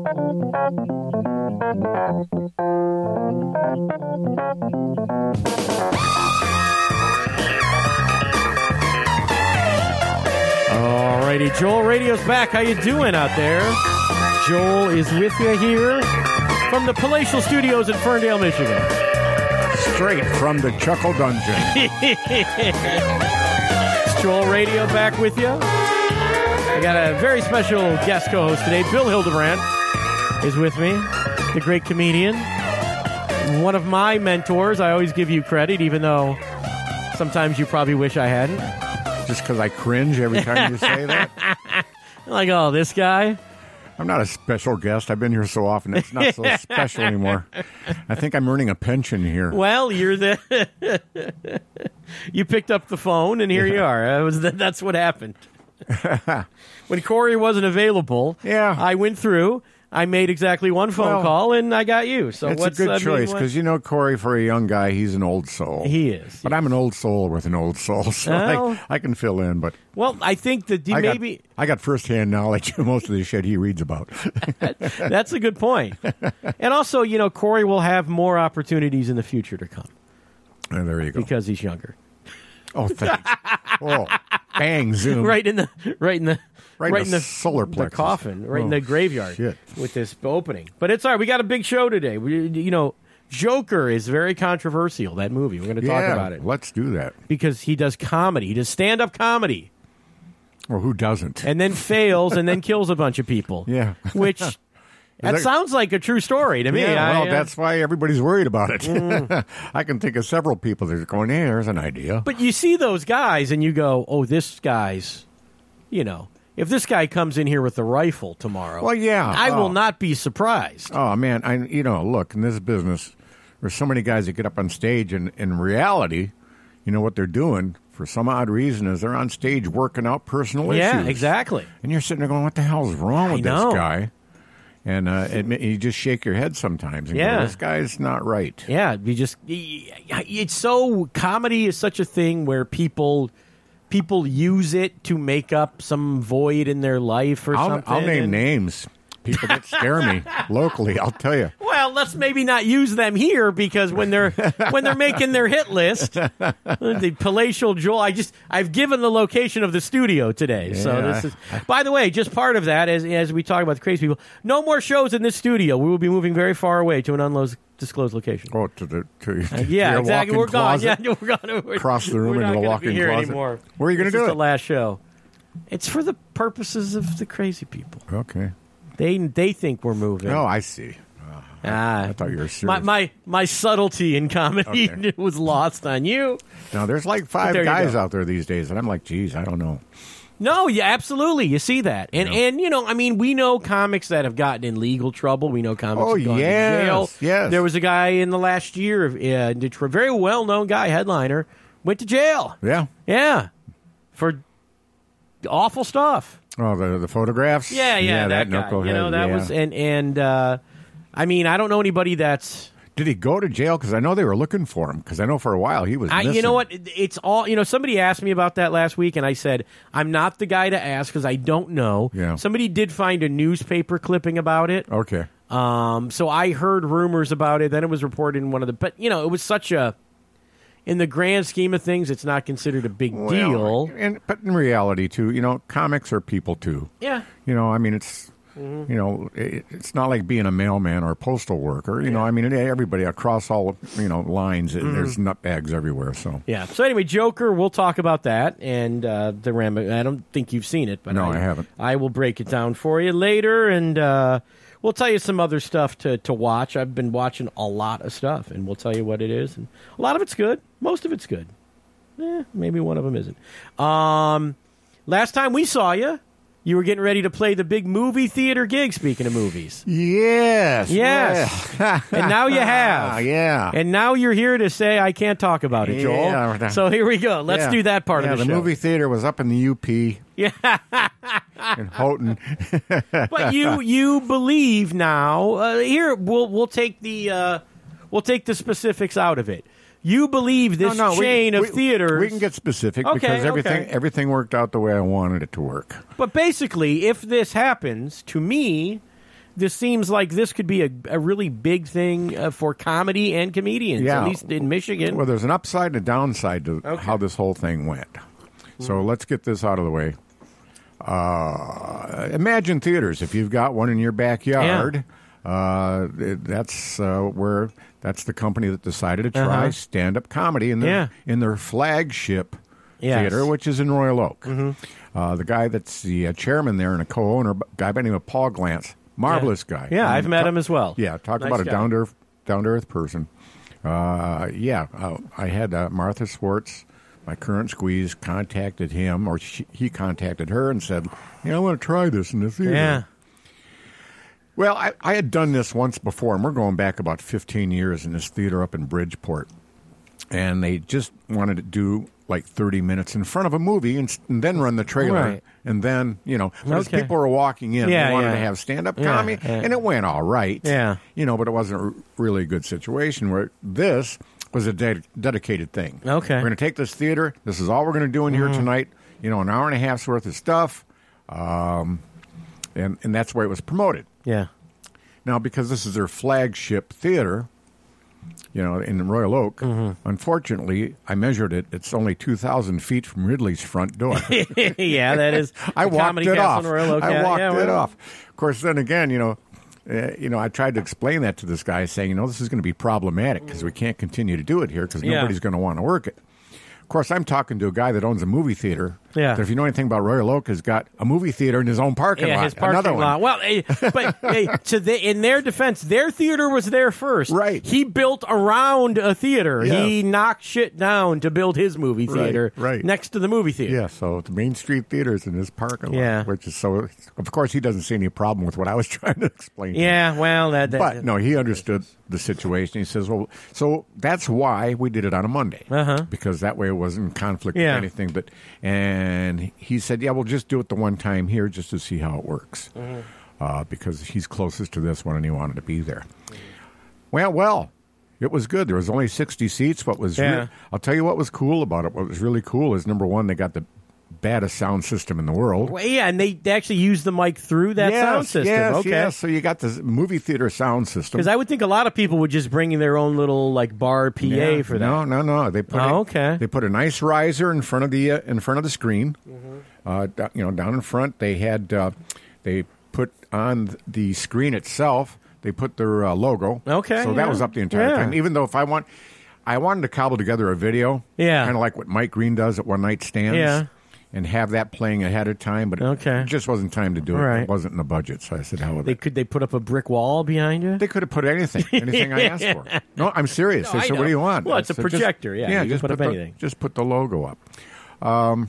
Alrighty, Joel Radio's back. How you doing out there? Joel is with you here from the Palatial Studios in Ferndale, Michigan. Straight from the Chuckle Dungeon. It's Joel Radio back with you. I got a very special guest co-host today. Bill Hildebrand is with me, the great comedian. One of my mentors. I always give you credit, even though sometimes you probably wish I hadn't. Just because I cringe every time you say that? Like, oh, this guy? I'm not a special guest. I've been here so often. It's not so special anymore. I think I'm earning a pension here. Well, you're the... You picked up the phone, and here you are. That's what happened. When Corey wasn't available, I went through... I made exactly one phone call, and I got you. So it's a good choice, because you know Corey, for a young guy, he's an old soul. He is. But I'm an old soul with an old soul, so I can fill in. But well, I think that I got firsthand knowledge of most of the shit he reads about. That's a good point. And also, you know, Corey will have more opportunities in the future to come. And there you go. Because he's younger. Oh, thanks. Oh, bang, zoom. Right in the solar plexus. The coffin, in the graveyard with this opening. But it's all right. We got a big show today. Joker is very controversial, that movie. We're going to talk about it. Let's do that. Because he does comedy. He does stand-up comedy. Well, who doesn't? And then fails and then kills a bunch of people. Yeah. Which... That sounds like a true story to me. Yeah, well, that's why everybody's worried about it. I can think of several people that are going, hey, there's an idea. But you see those guys and you go, oh, this guy's, if this guy comes in here with a rifle tomorrow, well, yeah, I will not be surprised. Oh, man, look, in this business, there's so many guys that get up on stage, and in reality, what they're doing, for some odd reason, is they're on stage working out personal issues. Yeah, exactly. And you're sitting there going, what the hell's wrong with this guy? And you just shake your head sometimes. And go, this guy's not right. Yeah, it's so, comedy is such a thing where people use it to make up some void in their life or something. I'll name names. People that scare me locally, I'll tell you. Well, let's maybe not use them here, because when they're making their hit list, the Palatial Joel. I've given the location of the studio today. Yeah. So this is, by the way, just part of that as we talk about the crazy people. No more shows in this studio. We will be moving very far away to an undisclosed location. Oh, to yeah, exactly. We're gone. Closet? Yeah, we're gone. Across the room into the walk-in closet. Anymore. Where are you going to do it? The last show. It's for the purposes of the crazy people. Okay. They think we're moving. Oh, I see. I thought you were serious. My subtlety in comedy was lost on you. Now, there's like 5 guys out there these days, and I'm like, geez, I don't know. No, yeah, absolutely. You see that. And we know comics that have gotten in legal trouble. We know comics have gone to jail. Yes. There was a guy in the last year in Detroit, a very well-known guy, headliner, went to jail. Yeah. Yeah. For awful stuff. Oh, the photographs? Yeah, that guy. Knucklehead. Was, and I don't know anybody that's... Did he go to jail? Because I know they were looking for him. Because I know for a while he was missing. You know what? It's all... somebody asked me about that last week, and I said, I'm not the guy to ask because I don't know. Yeah. Somebody did find a newspaper clipping about it. Okay. So I heard rumors about it. Then it was reported in one of the... But, it was such a... In the grand scheme of things, it's not considered a big deal. But in reality, too, comics are people, too. Yeah. It's... it's not like being a mailman or a postal worker. Everybody across all, lines, there's nutbags everywhere. So yeah. So anyway, Joker, we'll talk about that. And the Ram, I don't think you've seen it. But no, I haven't. I will break it down for you later. And we'll tell you some other stuff to watch. I've been watching a lot of stuff. And we'll tell you what it is. And a lot of it's good. Most of it's good. Maybe one of them isn't. Last time we saw you, you were getting ready to play the big movie theater gig, speaking of movies. Yes. And now you have. Yeah. And now you're here to say I can't talk about it, Joel. Yeah. So here we go. Let's do that part of the show. The movie theater was up in the UP. Yeah. In Houghton. But you believe now. Here we'll take the specifics out of it. You believe this chain of theaters... We can get specific because everything worked out the way I wanted it to work. But basically, if this happens, to me, this seems like this could be a really big thing for comedy and comedians, Yeah. at least in Michigan. Well, there's an upside and a downside to how this whole thing went. So let's get this out of the way. Imagine theaters. If you've got one in your backyard, that's the company that decided to try stand-up comedy in their flagship theater, which is in Royal Oak. The guy that's the chairman there and a co-owner, a guy by the name of Paul Glantz, marvelous guy. Yeah, I've met him as well. Yeah, talk Nice about a guy. down-to-earth person. I had Martha Swartz, my current squeeze, contacted him, or he contacted her and said, I want to try this in the theater. Yeah. Well, I had done this once before, and we're going back about 15 years in this theater up in Bridgeport. And they just wanted to do like 30 minutes in front of a movie and then run the trailer. Right. And then, as people were walking in, they wanted to have stand-up comedy, and it went all right. Yeah. But it wasn't really a good situation where this was a dedicated thing. Okay. We're going to take this theater. This is all we're going to do in here tonight. An hour and a half's worth of stuff. And that's where it was promoted. Yeah. Now, because this is their flagship theater, in Royal Oak, unfortunately, I measured it. It's only 2,000 feet from Ridley's front door. Yeah, that is. I walked it off. I walked it well. off. Of course, then again, I tried to explain that to this guy, saying, this is going to be problematic because we can't continue to do it here because nobody's going to want to work it. Of course, I'm talking to a guy that owns a movie theater. Yeah. That, if you know anything about Royal Oak, has got a movie theater in his own parking lot. Yeah, his parking Another lot. one. Well, but in their defense, their theater was there first. Right. He built around a theater. Yes. He knocked shit down to build his movie theater Right. next to the movie theater. Yeah, so the Main Street Theater is in his parking lot. Yeah. Which is so, of course, he doesn't see any problem with what I was trying to explain. Yeah, well, But no, he understood the situation. He says, well, so that's why we did it on a Monday. Because that way it wasn't in conflict with anything. And he said, yeah, we'll just do it the one time here just to see how it works. Because he's closest to this one and he wanted to be there. Well, it was good. There was only 60 seats. I'll tell you what was cool about it. What was really cool is, number one, they got the baddest sound system in the world. Well, yeah, and they actually used the mic through that sound system. Yes. So you got this movie theater sound system. Because I would think a lot of people would just bring in their own little bar PA for that. No. They put They put a nice riser in front of the screen. Down in front they had they put on the screen itself. They put their logo. Okay, so that was up the entire time. Even though I wanted to cobble together a video. Yeah, kind of like what Mike Green does at One Night Stands. Yeah. And have that playing ahead of time, but it just wasn't time to do it. It wasn't in the budget, so I said, "How with it?" Could they put up a brick wall behind you? They could have put anything I asked for. No, I'm serious. They said, "What do you want?" Well, it's a projector. You can put up anything. Just put the logo up.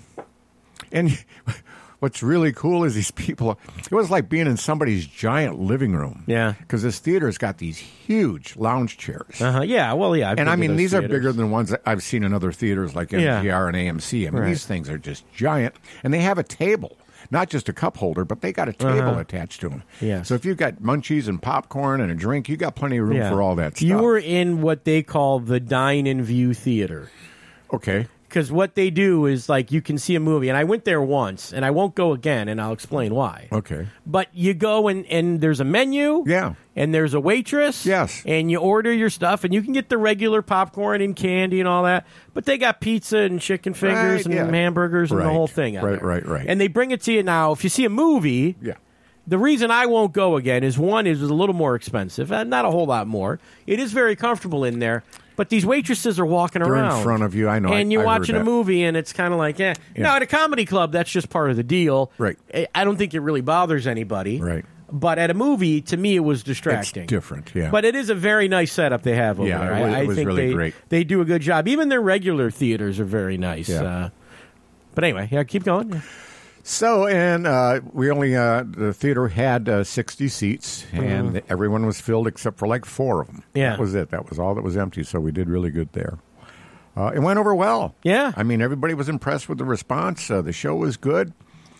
And what's really cool is these people. It was like being in somebody's giant living room. Yeah, because this theater's got these huge lounge chairs. Yeah, well, yeah. And I mean, these are bigger than ones that I've seen in other theaters like MGR and AMC. I mean, these things are just giant, and they have a table. Not just a cup holder, but they got a table attached to them. Yeah. So if you've got munchies and popcorn and a drink, you got plenty of room for all that stuff. You were in what they call the dine-and-view theater. Okay. Because what they do is, you can see a movie, and I went there once, and I won't go again, and I'll explain why. Okay. But you go, and there's a menu. Yeah. And there's a waitress. Yes. And you order your stuff, and you can get the regular popcorn and candy and all that. But they got pizza and chicken fingers and hamburgers and the whole thing out there. Right. And they bring it to you now. If you see a movie... Yeah. The reason I won't go again is, one, is a little more expensive. Not a whole lot more. It is very comfortable in there. But these waitresses are walking around. They're in front of you, I know. And you're watching a movie, and it's kind of like, eh. Yeah. Now, at a comedy club, that's just part of the deal. Right. I don't think it really bothers anybody. Right. But at a movie, to me, it was distracting. It's different, yeah. But it is a very nice setup they have over there. It was think really great. They do a good job. Even their regular theaters are very nice. Yeah. But anyway, keep going. So, and we only, the theater had 60 seats, and everyone was filled except for 4 of them. Yeah. That was it. That was all that was empty, so we did really good there. It went over well. Yeah. I mean, everybody was impressed with the response. The show was good.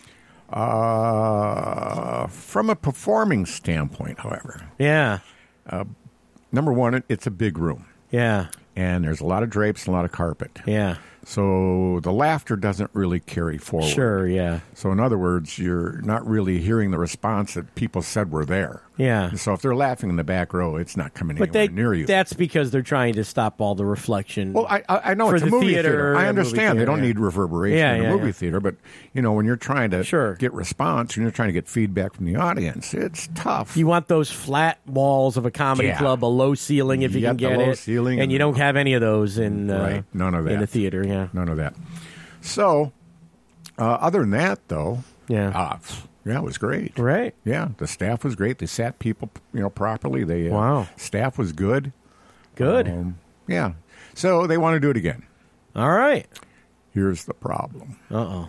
From a performing standpoint, however. Yeah. Number one, it's a big room. Yeah. And there's a lot of drapes and a lot of carpet. Yeah. So the laughter doesn't really carry forward. Sure, yeah. So in other words, you're not really hearing the response that people said were there. Yeah. So if they're laughing in the back row, it's not coming anywhere near you. That's because they're trying to stop all the reflection. Well, I know it's a movie theater. I understand they don't need reverberation in a movie theater, but when you're trying to get response, when you're trying to get feedback from the audience, it's tough. You want those flat walls of a comedy club, a low ceiling if you can get it, ceiling and you don't have any of those in none of that in a theater. Yeah, none of that. So, other than that, though, yeah, it was great. Right? Yeah, the staff was great. They sat people, properly. They staff was good. Good. Yeah. So they want to do it again. All right. Here's the problem. Uh-oh.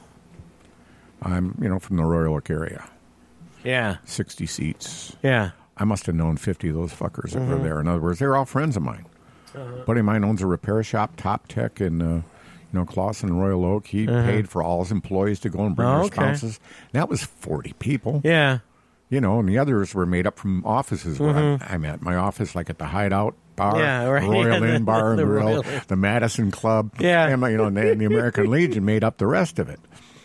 I'm, from the Royal Oak area. Yeah. 60 seats. Yeah. I must have known 50 of those fuckers that were there. In other words, they were all friends of mine. A buddy of mine owns a repair shop, Top Tech, in Clawson and Royal Oak. He paid for all his employees to go and bring their spouses. That was 40 people. Yeah. And the others were made up from offices where I'm at. My office, like at the Hideout Bar, the Royal Inn Bar and Grill, the Madison Club, and the American Legion made up the rest of it.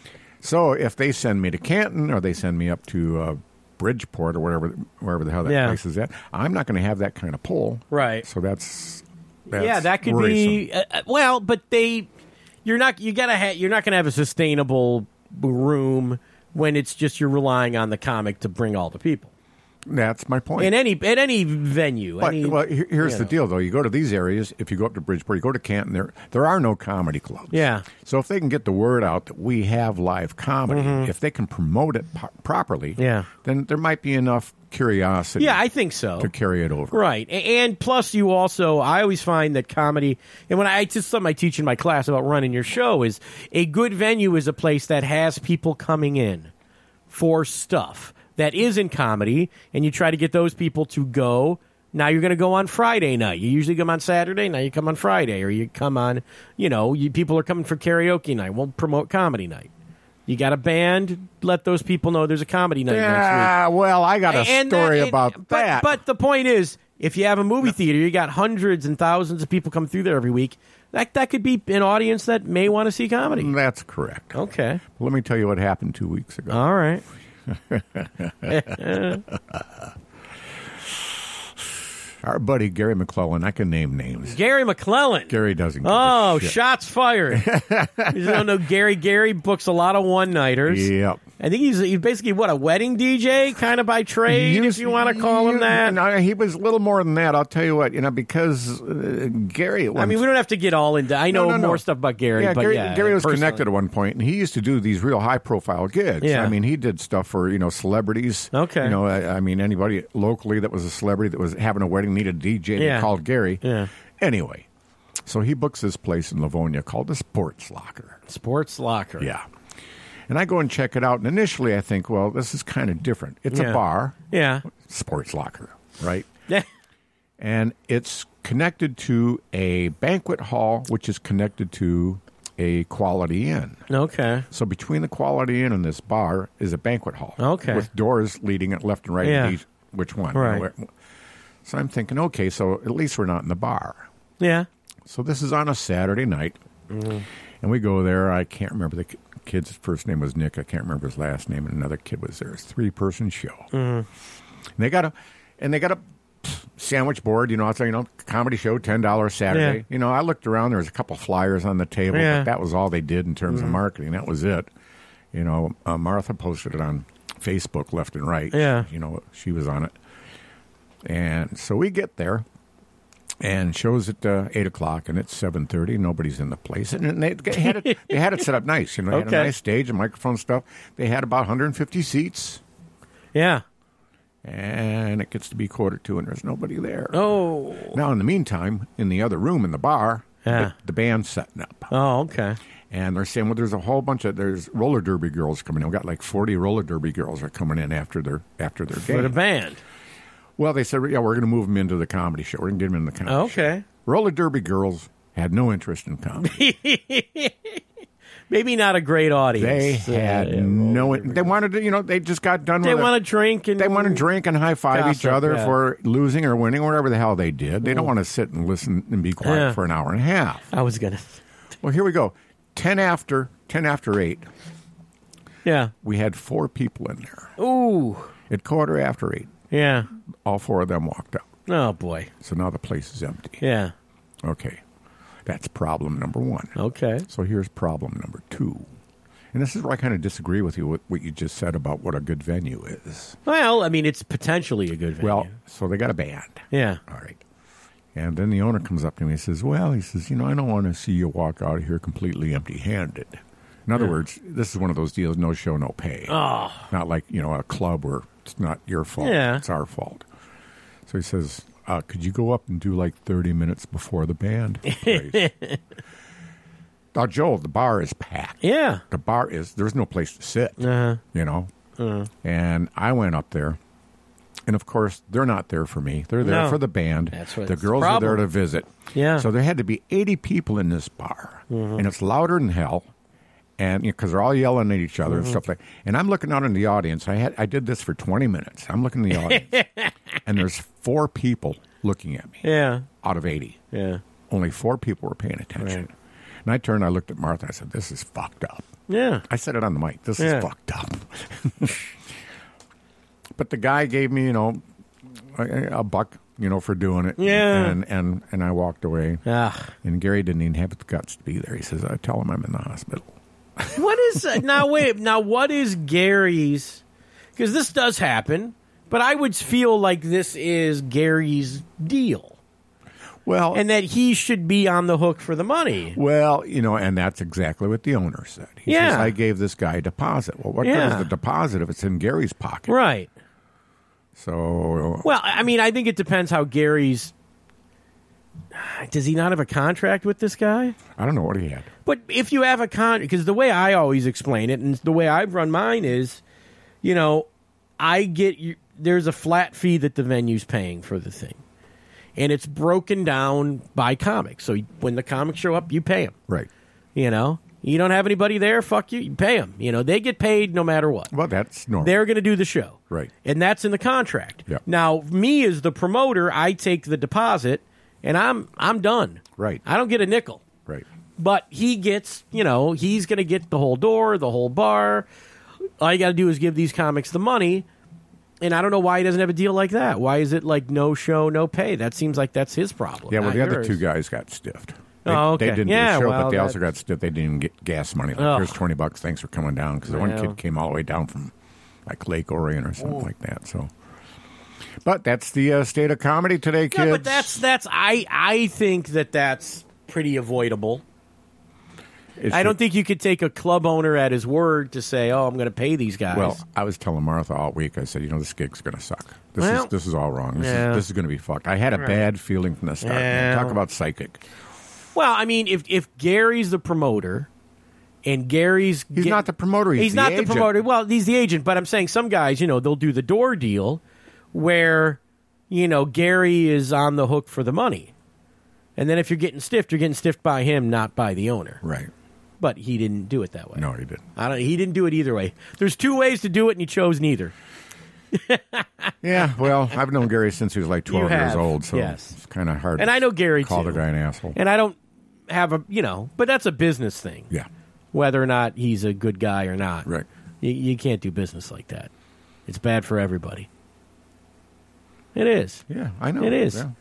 So if they send me to Canton or they send me up to Bridgeport or wherever the hell that place is at, I'm not going to have that kind of pull. Right. So that's that could worrisome. be but you're not going to have a sustainable room when it's just you're relying on the comic to bring all the people. That's my point. In any venue. But here's the deal, though. You go to these areas, if you go up to Bridgeport, you go to Canton, there are no comedy clubs. Yeah. So if they can get the word out that we have live comedy, if they can promote it properly, then there might be enough curiosity. Yeah, I think so. To carry it over. Right. And plus I always find that comedy, and when just something I teach in my class about running your show is a good venue is a place that has people coming in for stuff that is in comedy, and you try to get those people to go. Now you're going to go on Friday night. You usually come on Saturday. Now you come on Friday, or you come on, people are coming for karaoke night. We'll promote comedy night. You got a band, let those people know there's a comedy night next week. Yeah, well, I got a story about that. But the point is, if you have a movie theater, you got hundreds and thousands of people come through there every week. That could be an audience that may want to see comedy. That's correct. Okay. Well, let me tell you what happened 2 weeks ago. All right. Our buddy Gary McClellan, I can name names. Gary McClellan. Gary doesn't give a shit. Shots fired. You don't know Gary. Gary books a lot of one-nighters. Yep. I think he's basically, a wedding DJ, kind of by trade, if you want to call him that. No, he was a little more than that. I'll tell you what, because Gary... we don't have to get all into... I know more stuff about Gary, but Gary was connected at one point, and he used to do these real high-profile gigs. Yeah. He did stuff for, celebrities. Okay. Anybody locally that was a celebrity that was having a wedding needed a DJ, they called Gary. Yeah. Anyway, so he books this place in Livonia called the Sports Locker. Sports Locker. Yeah. And I go and check it out, and initially I think, well, this is kind of different. It's a bar. Yeah. Sports Locker, right? Yeah. And it's connected to a banquet hall, which is connected to a Quality Inn. Okay. So between the Quality Inn and this bar is a banquet hall. Okay. With doors leading it left and right. Yeah. Which one? Right. So I'm thinking, okay, so at least we're not in the bar. Yeah. So this is on a Saturday night. Mm-hmm. And we go there. I can't remember the kid's first name was Nick. I can't remember his last name. And another kid was there. It's a 3-person show. Mm-hmm. And they got a sandwich board. Comedy show, $10 Saturday. Yeah. I looked around. There was a couple flyers on the table. But that was all they did in terms of marketing. That was it. Martha posted it on Facebook left and right. Yeah. She was on it. And so we get there. And show's at 8 o'clock, and it's 7:30. Nobody's in the place, and they had it set up nice. They had a nice stage, and microphone stuff. They had about 150 seats. Yeah, and it gets to be 1:45, and there's nobody there. Oh, now in the meantime, in the other room in the bar, the band's setting up. Oh, okay. And they're saying, well, there's roller derby girls coming in. We've got like 40 roller derby girls are coming in after their game. For the band. Well, they said, yeah, we're going to move them into the comedy show. We're going to get them in the comedy show. Okay. Roller derby girls had no interest in comedy. Maybe not a great audience. They had no... They wanted to, they just got done with it. They want to drink and... They want to drink and high-five each other for losing or winning, or whatever the hell they did. They don't want to sit and listen and be quiet for an hour and a half. I was going to... Well, here we go. 10 after 8. Yeah. We had 4 people in there. Ooh. At 8:15. Yeah. All 4 of them walked out. Oh, boy. So now the place is empty. Yeah. Okay. That's problem number 1. Okay. So here's problem number 2. And this is where I kind of disagree with you with what you just said about what a good venue is. Well, I mean, it's potentially a good venue. Well, so they got a band. Yeah. All right. And then the owner comes up to me and says, well, he says, I don't want to see you walk out of here completely empty-handed. In other words, this is one of those deals, no show, no pay. Oh. Not like, a club where it's not your fault. Yeah. It's our fault. So he says, could you go up and do like 30 minutes before the band plays? Now, Joel, the bar is packed. Yeah. The bar is, there's no place to sit, Uh-huh. And I went up there. And, of course, they're not there for me. They're there for the band. That's what the girls are there to visit. Yeah. So there had to be 80 people in this bar. Mm-hmm. And it's louder than hell. And because they're all yelling at each other and stuff like that. And I'm looking out in the audience. I did this for 20 minutes. I'm looking in the audience. And there's 4 people looking at me. Yeah. Out of 80. Yeah. Only 4 people were paying attention. Right. And I turned, I looked at Martha, I said, this is fucked up. Yeah. I said it on the mic. This is fucked up. But the guy gave me, a buck, for doing it. Yeah. And I walked away. And Gary didn't even have the guts to be there. He says, I tell him I'm in the hospital. What is what is Gary's, because this does happen, but I would feel like this is Gary's deal. Well, and that he should be on the hook for the money. Well, and that's exactly what the owner said. He says, I gave this guy a deposit. Well, what good is the deposit if it's in Gary's pocket? Right. So. Well, I mean, I think it depends how Gary's. Does he not have a contract with this guy? I don't know what he had. But if you have a because the way I always explain it, and the way I've run mine is, I get there's a flat fee that the venue's paying for the thing. And it's broken down by comics. So when the comics show up, you pay them. Right. You don't have anybody there, fuck you, you pay them. They get paid no matter what. Well, that's normal. They're going to do the show. Right. And that's in the contract. Yep. Now, me as the promoter, I take the deposit, and I'm done. Right. I don't get a nickel. Right. But he gets, he's going to get the whole door, the whole bar. All you got to do is give these comics the money. And I don't know why he doesn't have a deal like that. Why is it like no show, no pay? That seems like that's his problem. Yeah, well, the other 2 guys got stiffed. Okay. They didn't do the show, but they also got stiffed. They didn't even get gas money. Like, here's $20. Thanks for coming down. Because the one kid came all the way down from like Lake Orion or something like that. So, but that's the state of comedy today, kids. Yeah, but that's I think that's pretty avoidable. I don't think you could take a club owner at his word to say, "Oh, I'm going to pay these guys." Well, I was telling Martha all week. I said, this gig's going to suck. This is all wrong. This is going to be fucked. I had a bad feeling from the start. Man. Talk about psychic. Well, I mean, if Gary's the promoter, and Gary's not the promoter. He's not the promoter. Well, he's the agent. But I'm saying some guys, they'll do the door deal, where Gary is on the hook for the money, and then if you're getting stiffed by him, not by the owner. Right. But he didn't do it that way. No, he didn't. He didn't do it either way. There's 2 ways to do it, and he chose neither. Yeah, well, I've known Gary since he was like 12 years old, so it's kind of hard. And I know Gary call too. the guy an asshole. And I don't have but that's a business thing. Yeah. Whether or not he's a good guy or not. Right. You can't do business like that. It's bad for everybody. It is. Yeah, I know. It is. Yeah.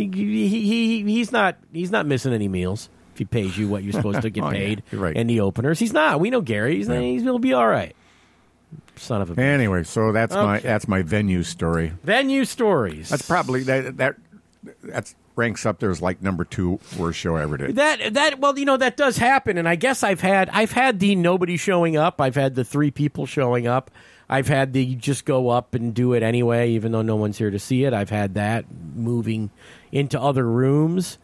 He's not missing any meals. If he pays you what you're supposed to get paid, you're right. And the openers, he's not. We know Gary. He'll be all right. Son of a. Anyway, so that's my venue story. Venue stories. That's probably that ranks up there as like number 2 worst show I ever did. That does happen, and I guess I've had the nobody showing up. I've had the 3 people showing up. I've had the just go up and do it anyway, even though no one's here to see it. I've had that moving into other rooms.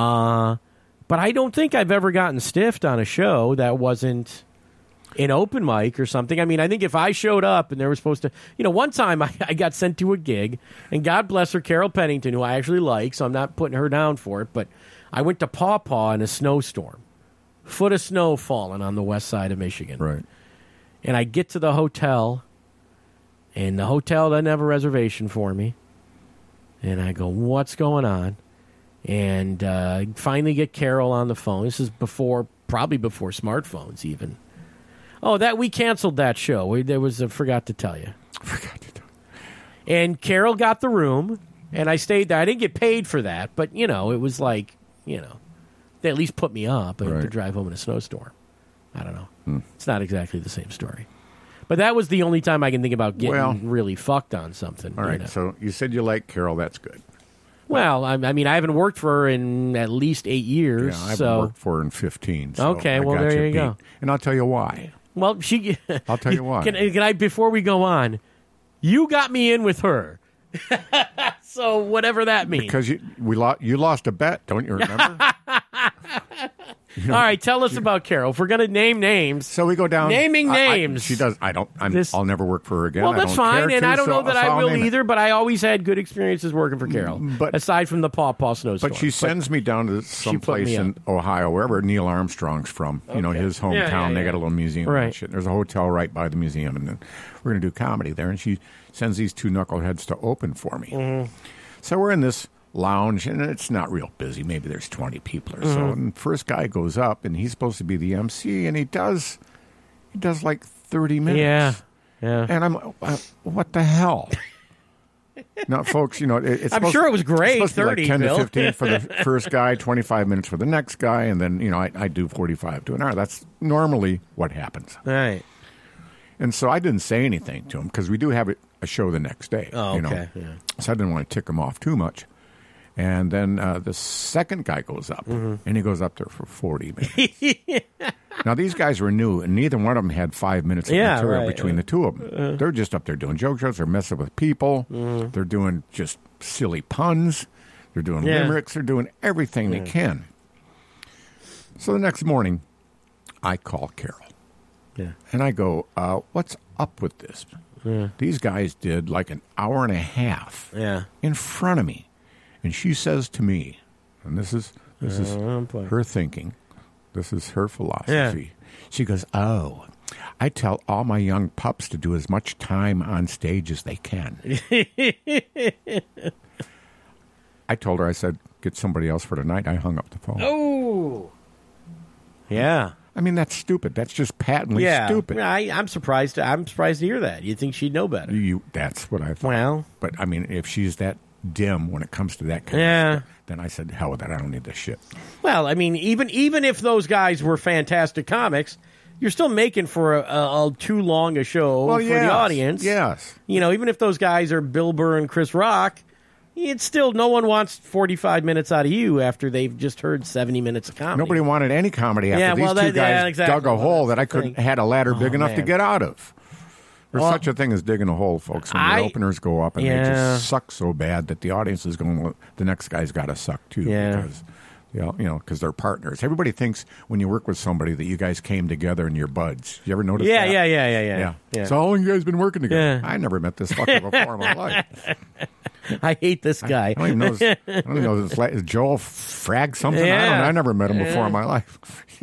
But I don't think I've ever gotten stiffed on a show that wasn't an open mic or something. I mean, I think if I showed up and they were supposed to... one time I got sent to a gig, and God bless her, Carol Pennington, who I actually like, so I'm not putting her down for it, but I went to Paw Paw in a snowstorm. Foot of snow falling on the west side of Michigan. Right. And I get to the hotel, and the hotel doesn't have a reservation for me. And I go, what's going on? And finally get Carol on the phone. This is probably before smartphones even. Oh, that we canceled that show. There was a forgot to tell you. And Carol got the room, and I stayed there. I didn't get paid for that, but, it was like, they at least put me up to drive home in a snowstorm. I don't know. It's not exactly the same story. But that was the only time I can think about getting really fucked on something. All right, so you said you like Carol. That's good. Well, I mean, I haven't worked for her in at least 8 years. Yeah, I haven't worked for her in 15. So okay, well, there you go. And I'll tell you why. Well, I'll tell you why. Can I, before we go on, you got me in with her. So whatever that means. Because you lost a bet, don't you remember? All right, tell us about Carol. If we're going to name names. So we go down. Naming names. She does. I'll never work for her again. Well, that's fine, and I don't know that I will either, but I always had good experiences working for Carol, aside from the Paw snowstorm. But she sends me down to some place in Ohio, wherever Neil Armstrong's from, his hometown. They got a little museum and shit. There's a hotel right by the museum, and then we're going to do comedy there, and she sends these two knuckleheads to open for me. Mm-hmm. So we're in this lounge, and it's not real busy. Maybe there's 20 people or so. And the first guy goes up, and he's supposed to be the MC, and he does like 30 minutes. Yeah. And I'm, what the hell? Now, folks, I'm sure it was great. It's supposed 30, to be like 10 Bill. to 15 for the first guy, 25 minutes for the next guy, and then I do 45 to an hour. That's normally what happens. Right. And so I didn't say anything to him because we do have a show the next day. Oh, okay. Yeah. So I didn't want to tick him off too much. And then the second guy goes up, and he goes up there for 40 minutes. Now, these guys were new, and neither one of them had 5 minutes of material between the two of them. They're just up there doing joke shows. They're messing with people. They're doing just silly puns. They're doing limericks. They're doing everything they can. So the next morning, I call Carol. Yeah. And I go, what's up with this? These guys did like an hour and a half in front of me. And she says to me, and this is her thinking, this is her philosophy. She goes, I tell all my young pups to do as much time on stage as they can. I told her, I said, get somebody else for tonight. I hung up the phone. Oh. Yeah. I mean, that's stupid. That's just patently stupid. I'm surprised. I'm surprised to hear that. You'd think she'd know better. That's what I thought. Well. But, I mean, if she's that dim when it comes to that kind of stuff, then I said, hell with that. I don't need this shit. Well, I mean, even if those guys were fantastic comics, you're still making for a too long a show for the audience. Yes. Even if those guys are Bill Burr and Chris Rock, it's still no one wants 45 minutes out of you after they've just heard 70 minutes of comedy. Nobody wanted any comedy after these two guys dug a hole that I couldn't had a ladder big enough to get out of. There's such a thing as digging a hole, folks. When the openers go up and they just suck so bad that the audience is going, well, the next guy's got to suck too. Because, because they're partners. Everybody thinks when you work with somebody that you guys came together and you're buds. You ever notice that? Yeah. So how long you guys been working together? I never met this fucker before in my life. I hate this guy. I don't even know is Joel Frag something? I never met him before in my life.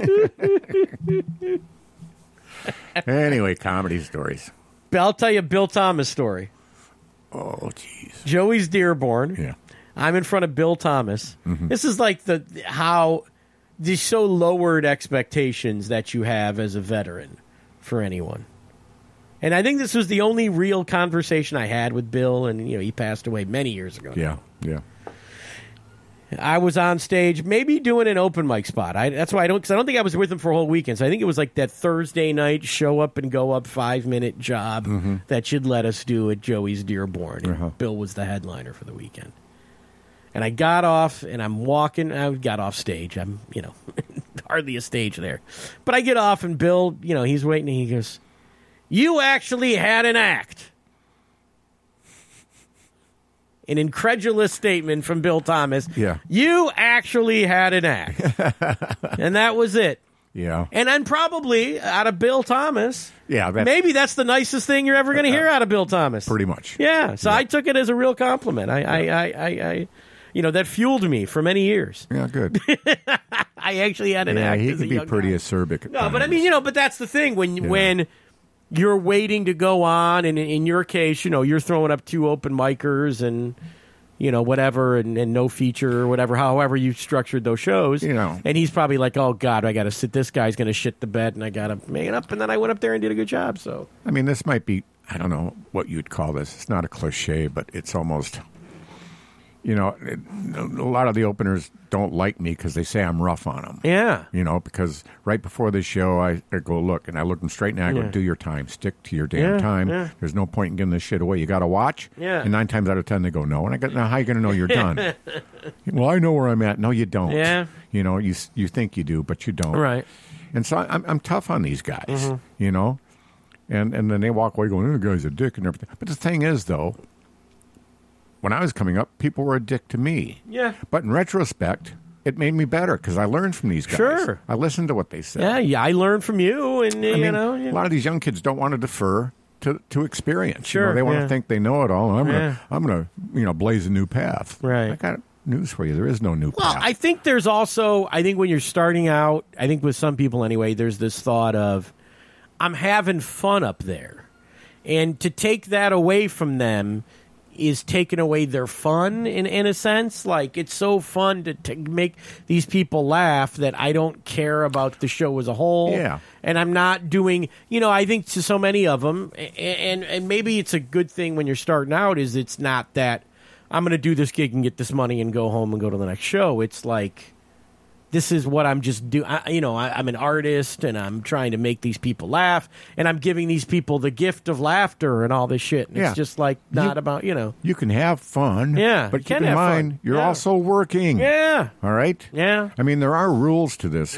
Anyway, comedy stories. I'll tell you a Bill Thomas story. Oh, jeez. Joey's Dearborn. Yeah. I'm in front of Bill Thomas. Mm-hmm. This is like how these so lowered expectations that you have as a veteran for anyone. And I think this was the only real conversation I had with Bill, and he passed away many years ago. Yeah. I was on stage, maybe doing an open mic spot. That's why because I don't think I was with him for a whole weekend. So I think it was like that Thursday night show up and go up 5-minute job that you'd let us do at Joey's Dearborn. And Bill was the headliner for the weekend. And I got off, and I'm walking. I got off stage. I'm, hardly a stage there. But I get off, and Bill, he's waiting, and he goes, "You actually had an act." An incredulous statement from Bill Thomas. Yeah. You actually had an act. And that was it. Yeah. And then probably out of Bill Thomas, maybe that's the nicest thing you're ever going to hear out of Bill Thomas. Pretty much. Yeah. So I took it as a real compliment. I that fueled me for many years. Yeah, good. I actually had an act. He as could a be young pretty guy. acerbic. At no, times. but I mean, but that's the thing when you're waiting to go on, and in your case, you're throwing up 2 open micers, and whatever, and no feature or whatever, however you structured those shows. And he's probably like, oh, God, I got to sit. This guy's going to shit the bed, and I got to make it up. And then I went up there and did a good job. So, I mean, this might be, I don't know what you'd call this. It's not a cliche, but it's almost, a lot of the openers don't like me because they say I'm rough on them. Yeah. Because right before the show, I go, look, and I look them straight in the eye, I go, do your time. Stick to your damn time. Yeah. There's no point in giving this shit away. You got to watch. Yeah. And 9 times out of 10, they go, no. And I go, now, how are you going to know you're done? Well, I know where I'm at. No, you don't. Yeah. You think you do, but you don't. Right. And so I'm tough on these guys, And then they walk away going, oh, the guy's a dick and everything. But the thing is, though, when I was coming up, people were a dick to me. Yeah. But in retrospect, it made me better because I learned from these guys. Sure. I listened to what they said. Yeah, I learned from you. And, a lot of these young kids don't want to defer to experience. Sure. They want to think they know it all. I'm gonna blaze a new path. Right. I got news for you. There is no new path. Well, I think there's also, when you're starting out, I think with some people anyway, there's this thought of, I'm having fun up there. And to take that away from them is taking away their fun in a sense. Like, it's so fun to make these people laugh that I don't care about the show as a whole. Yeah. And I'm not doing, I think to so many of them, and maybe it's a good thing when you're starting out, is it's not that I'm going to do this gig and get this money and go home and go to the next show. It's like, this is what I'm just doing. I'm an artist, and I'm trying to make these people laugh, and I'm giving these people the gift of laughter and all this shit. And it's just like not about. You can have fun. Yeah, but keep in mind you're also working. Yeah. All right. Yeah. I mean, there are rules to this.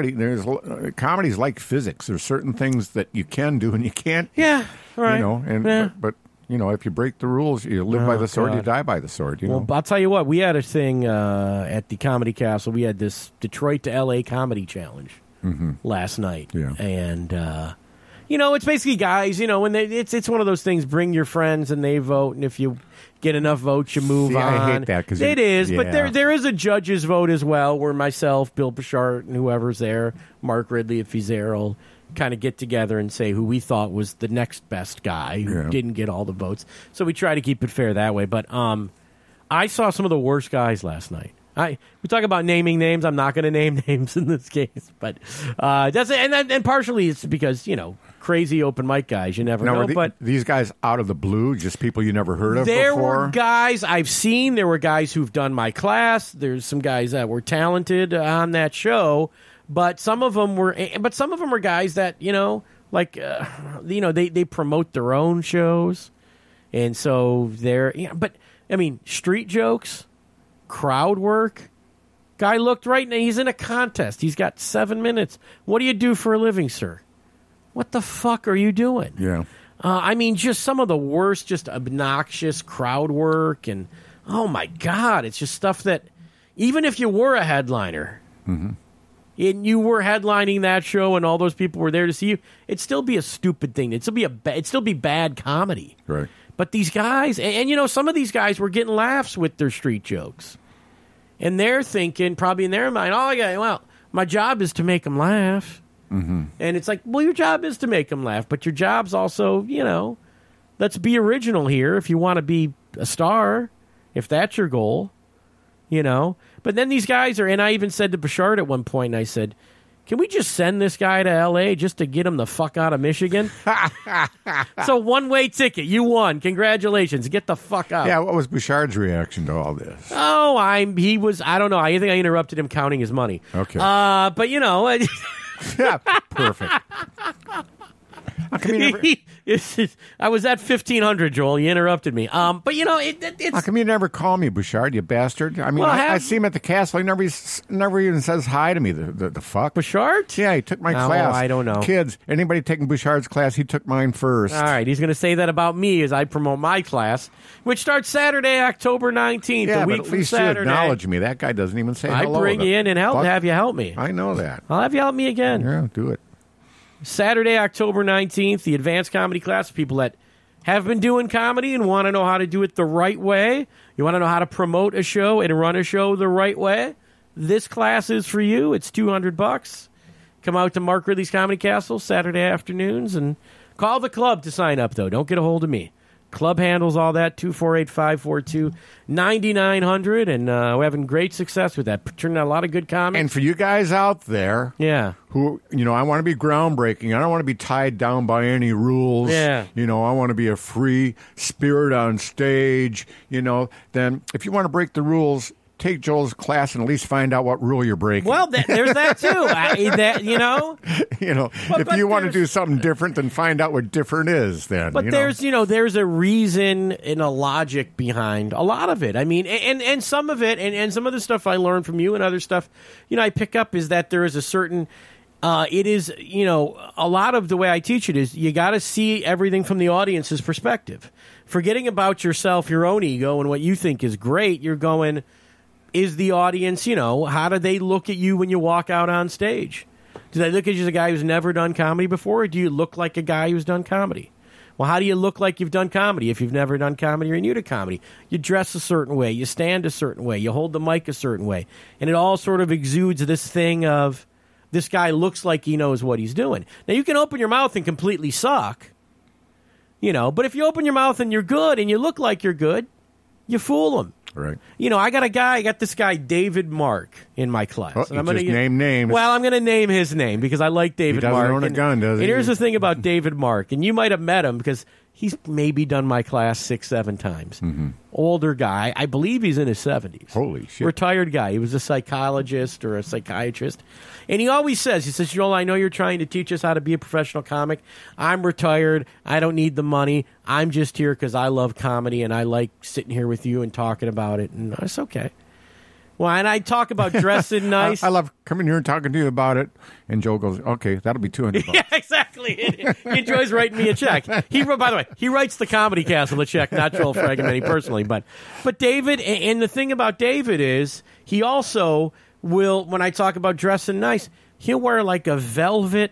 Comedy's like physics. There's certain things that you can do and you can't. Yeah. Right. But if you break the rules, you live by the sword, you die by the sword. Well, I'll tell you what. We had a thing at the Comedy Castle. We had this Detroit to L.A. Comedy Challenge last night. Yeah. And, it's basically guys, when it's one of those things, bring your friends and they vote. And if you get enough votes, you move on. I hate that. Cause it is. Yeah. But there is a judge's vote as well, where myself, Bill Pichart, and whoever's there, Mark Ridley, if he's there, will kind of get together and say who we thought was the next best guy who didn't get all the votes. So we try to keep it fair that way. But I saw some of the worst guys last night. We talk about naming names. I'm not going to name names in this case, but that's it. And partially it's because crazy open mic guys. You never know. But these guys out of the blue, just people you never heard of there before. There were guys I've seen. There were guys who've done my class. There's some guys that were talented on that show. But some of them were guys that they promote their own shows, and so they're. But I mean, street jokes, crowd work. Guy looked right now. He's in a contest. He's got 7 minutes. What do you do for a living, sir? What the fuck are you doing? Yeah. Just some of the worst, just obnoxious crowd work, and oh my God, it's just stuff that even if you were a headliner. Mm-hmm. And you were headlining that show, and all those people were there to see you, it'd still be a stupid thing. It'd still be bad comedy. Right. But these guys, and some of these guys were getting laughs with their street jokes, and they're thinking, probably in their mind, my job is to make them laugh. Mm-hmm. And it's like, well, your job is to make them laugh, but your job's also, let's be original here if you want to be a star, if that's your goal, But then these guys and I even said to Bouchard at one point, and I said, can we just send this guy to L.A. just to get him the fuck out of Michigan? So one-way ticket. You won. Congratulations. Get the fuck out. Yeah, what was Bouchard's reaction to all this? Oh, I don't know. I think I interrupted him counting his money. Okay. But, yeah, perfect. How come you never... I was at 1,500, Joel. You interrupted me. But it's... How come you never call me, Bouchard, you bastard? I mean, I see him at the castle. He never even says hi to me, the fuck. Bouchard? Yeah, he took my class. I don't know. Kids, anybody taking Bouchard's class, he took mine first. All right, he's going to say that about me as I promote my class, which starts Saturday, October 19th, a week from Saturday. You acknowledge me. That guy doesn't even say hello. I bring you in and have you help me. I know that. I'll have you help me again. Yeah, do it. Saturday, October 19th, the advanced comedy class for people that have been doing comedy and want to know how to do it the right way. You want to know how to promote a show and run a show the right way. This class is for you. It's $200. Come out to Mark Ridley's Comedy Castle Saturday afternoons and call the club to sign up, though. Don't get a hold of me. Club handles, all that, 248-542-9900, and we're having great success with that. Turning out a lot of good comments. And for you guys out there, who, I want to be groundbreaking. I don't want to be tied down by any rules. Yeah. I want to be a free spirit on stage. Then if you want to break the rules, take Joel's class and at least find out what rule you're breaking. Well, there's that too. If you want to do something different, then find out what different is. Then, but there's a reason and a logic behind a lot of it. I mean, and some of it, and some of the stuff I learned from you and other stuff, I pick up is that there is a certain. It is, a lot of the way I teach it is you got to see everything from the audience's perspective. Forgetting about yourself, your own ego, and what you think is great, you're going. Is the audience, how do they look at you when you walk out on stage? Do they look at you as a guy who's never done comedy before, or do you look like a guy who's done comedy? Well, how do you look like you've done comedy if you've never done comedy or you're new to comedy? You dress a certain way, you stand a certain way, you hold the mic a certain way, and it all sort of exudes this thing of this guy looks like he knows what he's doing. Now, you can open your mouth and completely suck, but if you open your mouth and you're good and you look like you're good, you fool them. Right. I got this guy, David Mark, in my class. And I'm going to name names. Well, I'm going to name his name because I like David Mark. He doesn't own a gun, does he? And here's the thing about David Mark, and you might have met him because he's maybe done my class 6-7 times. Mm-hmm. Older guy. I believe he's in his 70s. Holy shit. Retired guy. He was a psychologist or a psychiatrist. And he always says, Joel, I know you're trying to teach us how to be a professional comic. I'm retired. I don't need the money. I'm just here because I love comedy and I like sitting here with you and talking about it. And it's okay. Well, and I talk about dressing nice. I love coming here and talking to you about it. And Joel goes, okay, that'll be $200. Yeah, exactly. He enjoys writing me a check. By the way, he writes the Comedy Castle a check, not Joel Fragmenti personally. But David, and the thing about David is he also will, when I talk about dressing nice, he'll wear like a velvet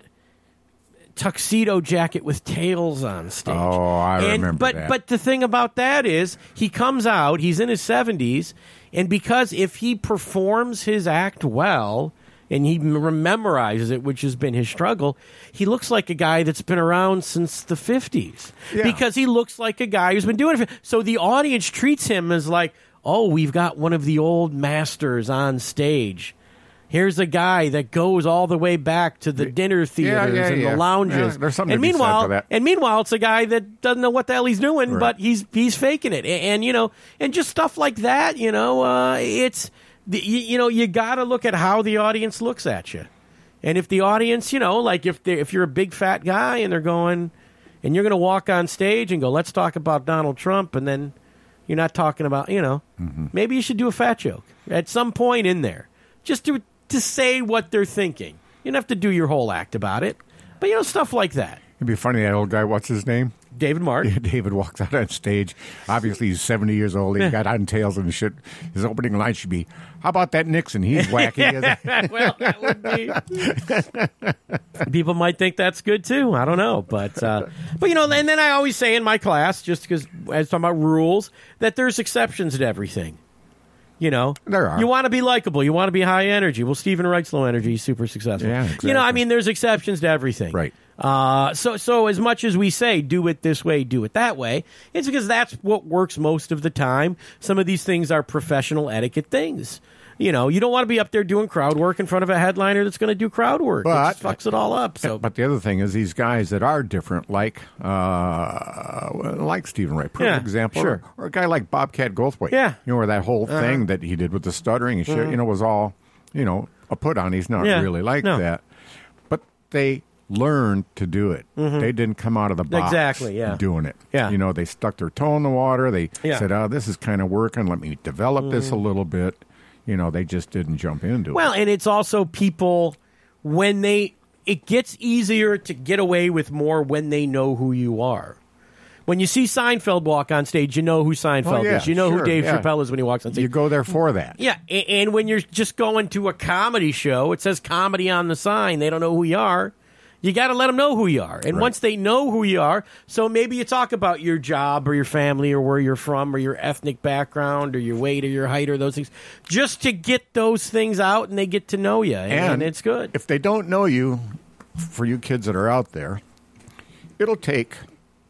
tuxedo jacket with tails on stage. Oh, I remember that. But the thing about that is he comes out, he's in his 70s, and because if he performs his act well and he memorizes it, which has been his struggle, he looks like a guy that's been around since the 50s. Yeah. Because he looks like a guy who's been doing it. So the audience treats him as like, oh, we've got one of the old masters on stage. Here's a guy that goes all the way back to the dinner theaters and the lounges. Yeah, there's something to be said for that. And meanwhile, it's a guy that doesn't know what the hell he's doing, right. But he's faking it. And and just stuff like that, it's you got to look at how the audience looks at you. And if the audience, like if you're a big fat guy and they're going, and you're going to walk on stage and go, let's talk about Donald Trump, and then you're not talking about, maybe you should do a fat joke at some point in there, just to say what they're thinking. You don't have to do your whole act about it, but stuff like that. It'd be funny, that old guy, what's his name? David Mark. Yeah, David walks out on stage. Obviously, he's 70 years old. He's got on tails and shit. His opening line should be, how about that Nixon? He's wacky. Well, that would be... People might think that's good, too. I don't know. But and then I always say in my class, just because I was talking about rules, that there's exceptions to everything. There are. You want to be likable. You want to be high energy. Well, Stephen Wright's low energy. He's super successful. Yeah, exactly. There's exceptions to everything. Right. So as much as we say, do it this way, do it that way, it's because that's what works most of the time. Some of these things are professional etiquette things. You don't want to be up there doing crowd work in front of a headliner that's going to do crowd work. But, it just fucks it all up. So, but the other thing is these guys that are different, like Stephen Wright, perfect example, sure. or a guy like Bobcat Goldthwait. Yeah, where that whole thing that he did with the stuttering and shit, was all, a put on. He's not really like that, but they learned to do it. Mm-hmm. They didn't come out of the box doing it. Yeah. They stuck their toe in the water. They said, "Oh, this is kind of working. Let me develop this a little bit." They just didn't jump into it. Well, and it's also people it gets easier to get away with more when they know who you are. When you see Seinfeld walk on stage, you know who Seinfeld is. You know who Dave Chappelle is when he walks on stage. You go there for that. Yeah, and when you're just going to a comedy show, it says comedy on the sign. They don't know who you are. You got to let them know who you are. And once they know who you are, so maybe you talk about your job or your family or where you're from or your ethnic background or your weight or your height or those things, just to get those things out and they get to know you. And it's good. If they don't know you, for you kids that are out there, it'll take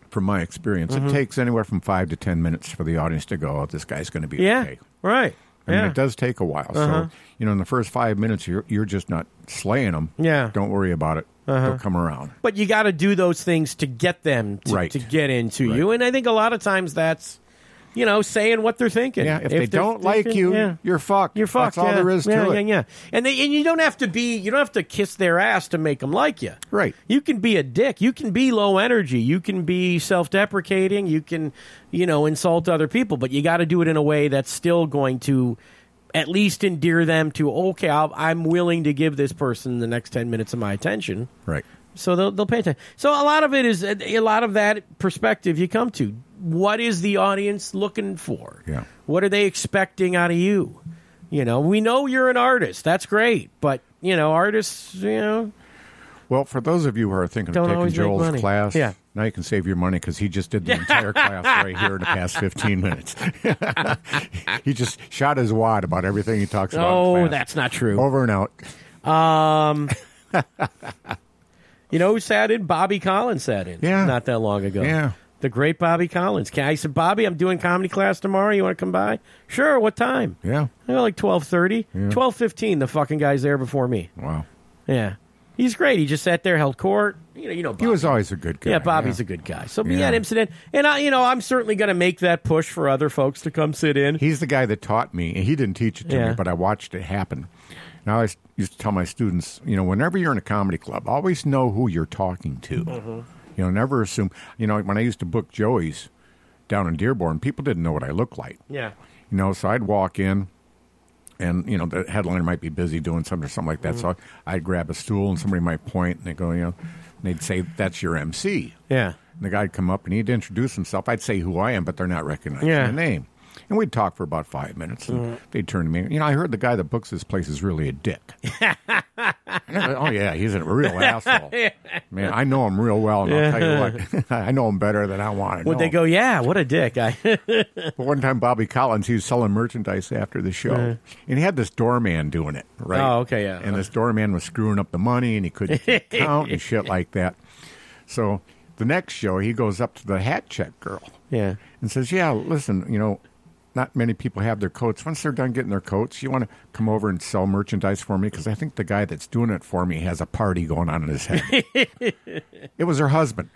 from my experience, it takes anywhere from 5 to 10 minutes for the audience to go, oh, this guy's going to be okay. Right. I mean, it does take a while. So, in the first 5 minutes, you're just not slaying them. Yeah. Don't worry about it. They'll come around. But you got to do those things to get them to get into you. And I think a lot of times that's, saying what they're thinking. Yeah, if they don't like you, you're fucked. You're fucked. That's all there is to it. Yeah. And you don't have to kiss their ass to make them like you. Right. You can be a dick. You can be low energy. You can be self-deprecating. You can, insult other people. But you got to do it in a way that's still going to at least endear them to, okay, I'm willing to give this person the next 10 minutes of my attention. Right. So they'll pay attention. So a lot of it is a lot of that perspective you come to. What is the audience looking for? Yeah. What are they expecting out of you? We know you're an artist. That's great. But, artists, Well, for those of you who are thinking of taking Joel's class, now you can save your money because he just did the entire class right here in the past 15 minutes. He just shot his wad about everything he talks about. Oh, that's not true. Over and out. Who sat in? Bobby Collins sat in. Yeah. Not that long ago. Yeah. The great Bobby Collins. I said, Bobby, I'm doing comedy class tomorrow. You want to come by? Sure. What time? Yeah. Like 12:30. 12:15. The fucking guy's there before me. Wow. Yeah. He's great. He just sat there, held court. Bobby. He was always a good guy. Yeah, Bobby's a good guy. So we had him sit in. And, I'm certainly going to make that push for other folks to come sit in. He's the guy that taught me. And he didn't teach it to me, but I watched it happen. Now, I used to tell my students, whenever you're in a comedy club, always know who you're talking to. Never assume. When I used to book Joey's down in Dearborn, people didn't know what I looked like. Yeah. So I'd walk in, and, the headliner might be busy doing something or something like that. So I'd grab a stool, and somebody might point, and they go, and they'd say, that's your MC. Yeah. And the guy'd come up, and he'd introduce himself. I'd say who I am, but they're not recognizing the name. And we'd talk for about 5 minutes, and they'd turn to me. I heard the guy that books this place is really a dick. Oh, yeah, he's a real asshole. Man, I know him real well, and I'll tell you what, I know him better than I want to know. Would they go, yeah, what a dick. But one time, Bobby Collins, he was selling merchandise after the show, and he had this doorman doing it, right? Oh, okay, yeah. And this doorman was screwing up the money, and he couldn't count and shit like that. So the next show, he goes up to the hat check girl and says, yeah, listen, not many people have their coats. Once they're done getting their coats, you want to come over and sell merchandise for me? Because I think the guy that's doing it for me has a party going on in his head. It was her husband.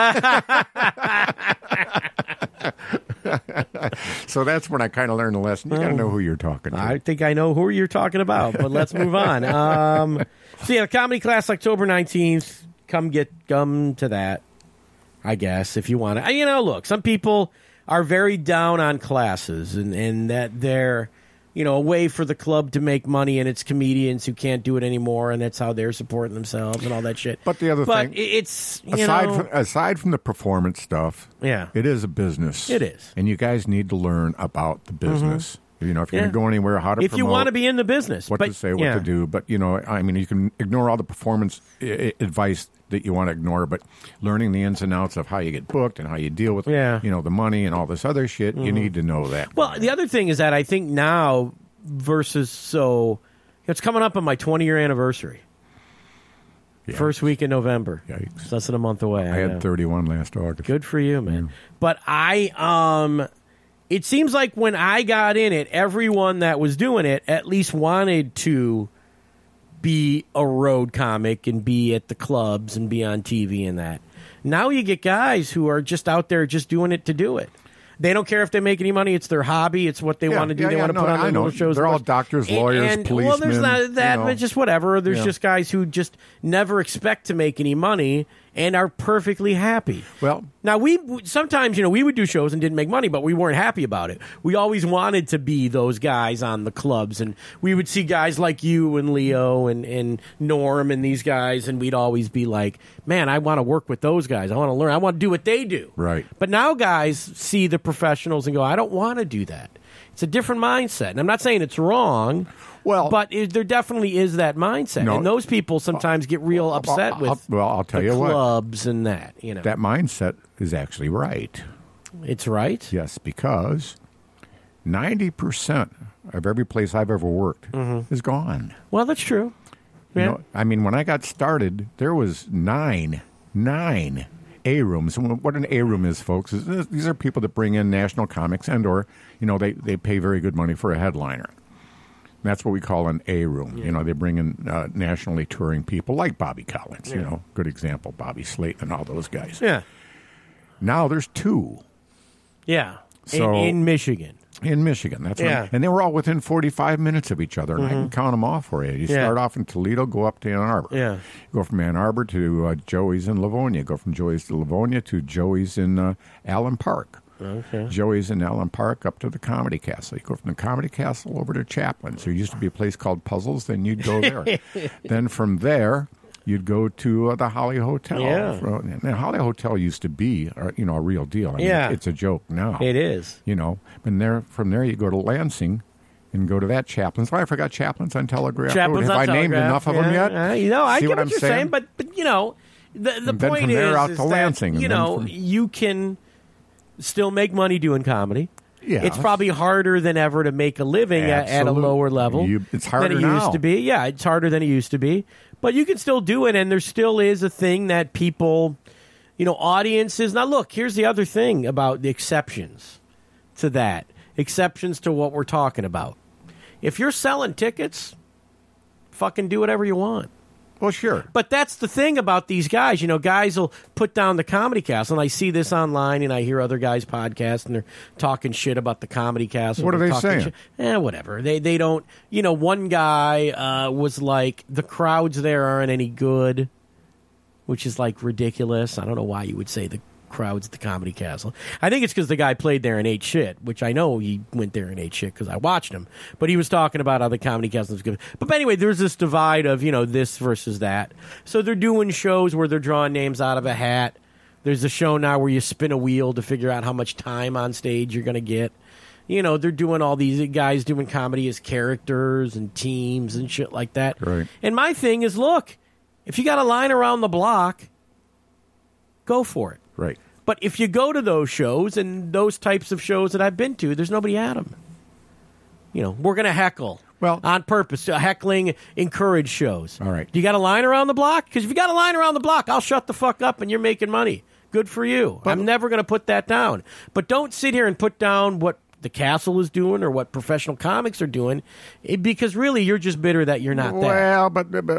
So that's when I kind of learned the lesson. You got to know who you're talking to. I think I know who you're talking about, but let's move on. Comedy class October 19th. Come to that, I guess, if you want to. Look, some people are very down on classes and that they're, a way for the club to make money, and it's comedians who can't do it anymore, and that's how they're supporting themselves and all that shit. But the other thing, it's aside from the performance stuff, it is a business. It is, and you guys need to learn about the business. If you're going to go anywhere, how to if promote, you want to be in the business, what to say, what to do. But you can ignore all the performance advice that you want to ignore, but learning the ins and outs of how you get booked and how you deal with the money and all this other shit, you need to know that. Well, the other thing is that I think now versus it's coming up on my 20-year anniversary. Yeah. First week in November. Yikes. It's less than a month away. I had 31 last August. Good for you, man. But it seems like when I got in it, everyone that was doing it at least wanted to be a road comic and be at the clubs and be on TV and that. Now you get guys who are just out there just doing it to do it. They don't care if they make any money. It's their hobby. It's what they want to do. They want to put on their little shows. They're all doctors, lawyers, policemen. Well, there's not that, but just whatever. There's just guys who just never expect to make any money and are perfectly happy. Well, now sometimes we would do shows and didn't make money, but we weren't happy about it. We always wanted to be those guys on the clubs, and we would see guys like you and Leo and Norm and these guys, and we'd always be like, man, I want to work with those guys. I want to learn. I want to do what they do. Right. But now guys see the professionals and go, I don't want to do that. It's a different mindset. And I'm not saying it's wrong. Well, but there definitely is that mindset, and those people sometimes get real upset with I'll tell you clubs and that. That mindset is actually right. It's right? Yes, because 90% of every place I've ever worked is gone. Well, that's true. Yeah. When I got started, there was nine, and A-rooms. And what an A-room is, folks, is these are people that bring in national comics and/or they pay very good money for a headliner. That's what we call an A-room. Yeah. They bring in nationally touring people like Bobby Collins. Yeah. Good example, Bobby Slayton and all those guys. Yeah. Now there's 2. Yeah. So, in Michigan. In Michigan, that's right. And they were all within 45 minutes of each other, and I can count them off for you. You start off in Toledo, go up to Ann Arbor. Yeah. You go from Ann Arbor to Joey's in Livonia. Go from Joey's to Livonia to Joey's in Allen Park. Okay. Joey's in Allen Park up to the Comedy Castle. You go from the Comedy Castle over to Chaplin's. There used to be a place called Puzzles, then you'd go there. Then from there, you'd go to the Holly Hotel. Yeah. The Holly Hotel used to be, a real deal. I mean, it's a joke now. It is. And from there you go to Lansing and go to that Chaplin's. Oh, I forgot Chaplin's on Telegraph. Chaplin's Have on I named enough of them yet? I get what you're saying, but the and point from there is, out is to that, Lansing, you can still make money doing comedy. Yeah. It's probably harder than ever to make a living at a lower level it's harder than it now. used to be. Yeah, it's harder than it used to be. But you can still do it, and there still is a thing that people, audiences. Now, look, here's the other thing about the exceptions to that. Exceptions to what we're talking about. If you're selling tickets, fucking do whatever you want. Well, sure. But that's the thing about these guys. Guys will put down the Comedy Castle, and I see this online, and I hear other guys' podcasts, and they're talking shit about the Comedy Castle. What are they saying? Whatever. They don't. One guy was like, the crowds there aren't any good, which is like ridiculous. I don't know why you would say the crowds at the Comedy Castle. I think it's because the guy played there and ate shit, which I know he went there and ate shit because I watched him. But he was talking about how the Comedy Castle was good. But anyway, there's this divide of, this versus that. So they're doing shows where they're drawing names out of a hat. There's a show now where you spin a wheel to figure out how much time on stage you're going to get. They're doing all these guys doing comedy as characters and teams and shit like that. Right. And my thing is, look, if you got a line around the block, go for it. Right. But if you go to those shows and those types of shows that I've been to, there's nobody at them. We're going to heckle on purpose. Heckling encourage shows. All right. Do you got a line around the block? Because if you got a line around the block, I'll shut the fuck up and you're making money. Good for you. I'm never going to put that down. But don't sit here and put down what the Castle is doing or what professional comics are doing, because really you're just bitter that you're not there. Well,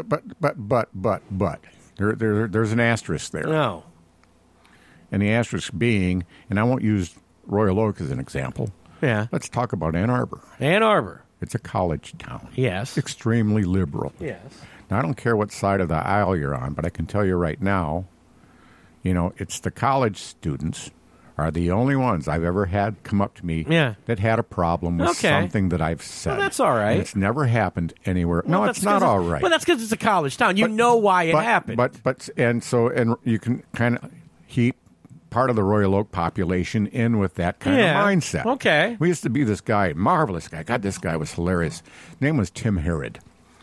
but there's an asterisk there. No. And the asterisk being, and I won't use Royal Oak as an example. Yeah. Let's talk about Ann Arbor. Ann Arbor. It's a college town. Yes. Extremely liberal. Yes. Now, I don't care what side of the aisle you're on, but I can tell you right now, it's the college students are the only ones I've ever had come up to me that had a problem with something that I've said. Well, that's all right. And it's never happened anywhere. Well, no, it's not all right. Well, that's because it's a college town. You know why it happened. And you can kind of heap part of the Royal Oak population in with that kind of mindset. Okay. We used to be this guy, marvelous guy. God, this guy was hilarious. His name was Tim Herod.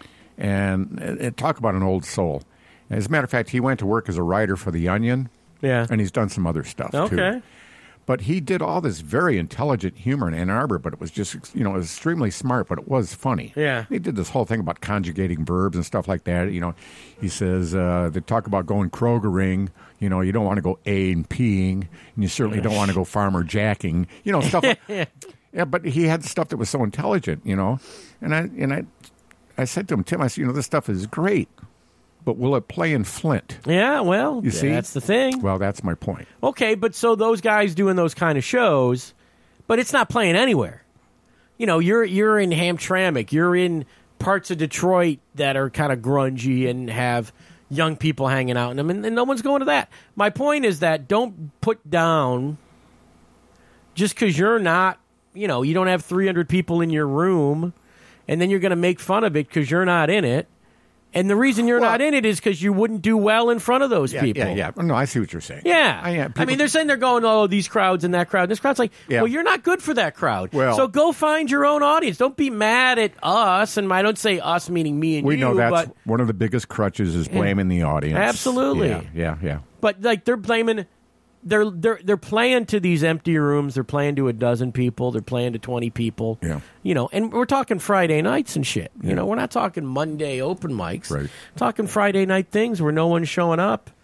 And talk about an old soul. As a matter of fact, he went to work as a writer for The Onion. Yeah. And he's done some other stuff, too. But he did all this very intelligent humor in Ann Arbor, but it was just, it was extremely smart, but it was funny. Yeah. He did this whole thing about conjugating verbs and stuff like that. He says, they talk about going Krogering. You don't want to go A and Ping, and you certainly don't want to go Farmer Jacking. Stuff like Yeah, but he had stuff that was so intelligent, And I said to him, Tim, I said, this stuff is great. But will it play in Flint? Yeah, well, you see? That's the thing. Well, that's my point. Okay, but so those guys doing those kind of shows, but it's not playing anywhere. You're in Hamtramck. You're in parts of Detroit that are kind of grungy and have young people hanging out in them, and no one's going to that. My point is that don't put down just because you're not, you don't have 300 people in your room, and then you're going to make fun of it because you're not in it. And the reason you're not in it is because you wouldn't do well in front of those people. Yeah. No, I see what you're saying. Yeah. I mean, they're saying they're going, these crowds and that crowd. And this crowd's like, well, you're not good for that crowd. Well, so go find your own audience. Don't be mad at us. And I don't say us meaning me and you. We know that's one of the biggest crutches is blaming the audience. Absolutely. Yeah. But they're blaming... They're playing to these empty rooms. They're playing to a dozen people. They're playing to 20 people. Yeah. And we're talking Friday nights and shit. Yeah. We're not talking Monday open mics. Right. Talking Friday night things where no one's showing up.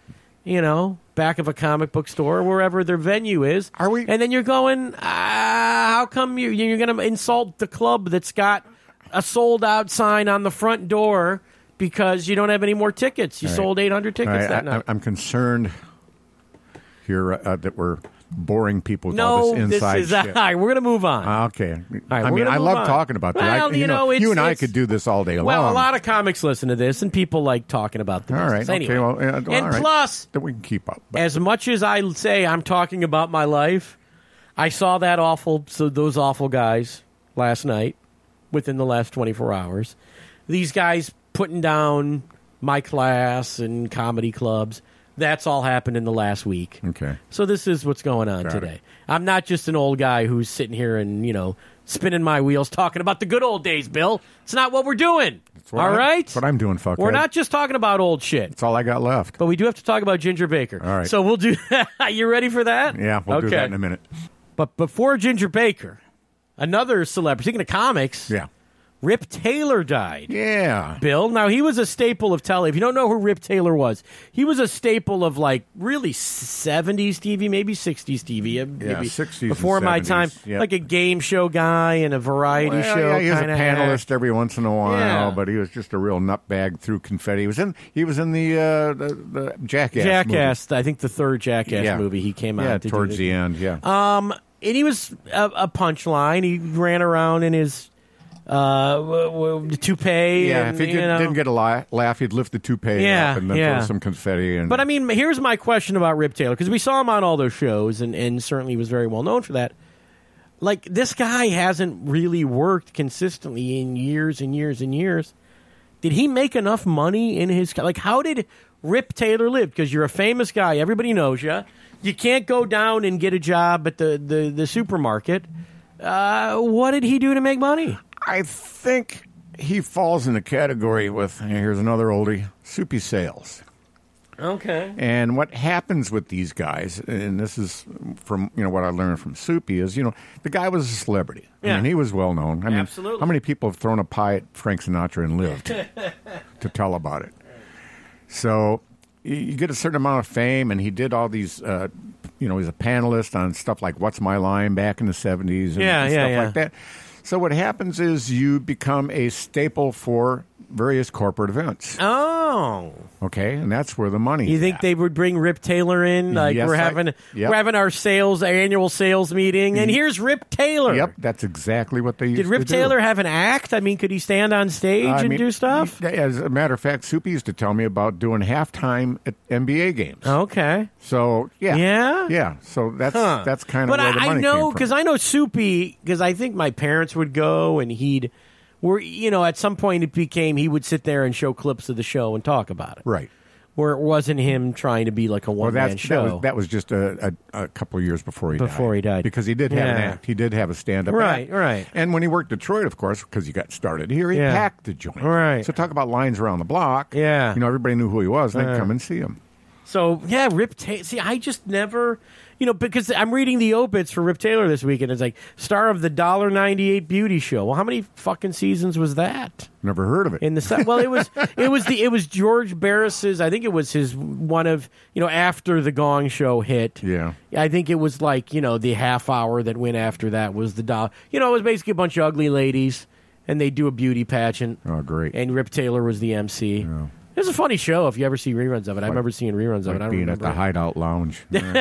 back of a comic book store, wherever their venue is. Are we? And then you're going, how come you're going to insult the club that's got a sold-out sign on the front door because you don't have any more tickets? You sold 800 tickets that night. I'm concerned here that we're boring people with all this inside shit. All right, we're going to move on. Okay. Right, I love talking about that. Well, you and I could do this all day long. Well, a lot of comics listen to this, and people like talking about the business. All right. Anyway. Okay. Well, and plus, that we can keep up. But. As much as I say I'm talking about my life, I saw those awful guys last night within the last 24 hours. These guys putting down my class and comedy clubs. That's all happened in the last week. Okay. So this is what's going on today. I'm not just an old guy who's sitting here and, spinning my wheels talking about the good old days, Bill. It's not what we're doing. All right? That's what I'm doing, fuckhead. We're not just talking about old shit. That's all I got left. But we do have to talk about Ginger Baker. All right. So we'll do that. You ready for that? Yeah, we'll do that in a minute. But before Ginger Baker, another celebrity, speaking of comics, Rip Taylor died. Yeah. Bill. Now, he was a staple of tele. If you don't know who Rip Taylor was, he was a staple of, really 70s TV, maybe 60s TV. Maybe 60s before and my 70s, time. yep. Like a game show guy and a variety show. Yeah, he was a panelist act. every once in a while, but he was just a real nutbag through confetti. He was in the Jackass movie. I think the third Jackass movie he came out to towards the end, and he was a punchline. He ran around in his toupee. Yeah, and, if he didn't get a laugh, he'd lift the toupee up and then throw some confetti. But I mean, here's my question about Rip Taylor, because we saw him on all those shows, and certainly was very well known for that. Like, this guy hasn't really worked consistently in years and years and years. Did he make enough money in his... how did Rip Taylor live? Because you're a famous guy. Everybody knows you. You can't go down and get a job at the supermarket. What did he do to make money? I think he falls in the category with, here's another oldie, Soupy Sales. Okay. And what happens with these guys, and this is from what I learned from Soupy, is the guy was a celebrity. Yeah. I mean, he was well known. I mean, absolutely. How many people have thrown a pie at Frank Sinatra and lived to tell about it? So you get a certain amount of fame, and he did all these. He's a panelist on stuff like What's My Line back in the 70s and stuff like that. So what happens is you become a staple for various corporate events. Oh. Okay, and that's where the money. You think they would bring Rip Taylor in? Like, yes, we're having our annual sales meeting, and here's Rip Taylor. Yep, that's exactly what they used to do. Did Rip Taylor have an act? I mean, could he stand on stage and do stuff? As a matter of fact, Soupy used to tell me about doing halftime at NBA games. Okay. So, yeah. So that's kind of where the money came from. But I know, because I know Soupy, because I think my parents would go, and at some point it became he would sit there and show clips of the show and talk about it. Right. Where it wasn't him trying to be like a one-man show. That was just a couple of years before he died. Because he did have an act. He did have a stand-up act. Right. And when he worked Detroit, of course, because he got started here, he packed the joint. Right. So talk about lines around the block. Yeah. Everybody knew who he was, and they'd come and see him. So, Rip Taylor. See, I just never... because I'm reading the obits for Rip Taylor this week, and it's like, star of the $1.98 beauty show. Well, how many fucking seasons was that? Never heard of it. Well, it was George Barris's. I think it was his one of after the Gong Show hit. Yeah, I think it was like the half hour that went after that was the dollar. It was basically a bunch of ugly ladies, and they do a beauty pageant. Oh, great! And Rip Taylor was the MC. Yeah. It's a funny show if you ever see reruns of it. I remember seeing reruns of it. I don't being at the Hideout Lounge.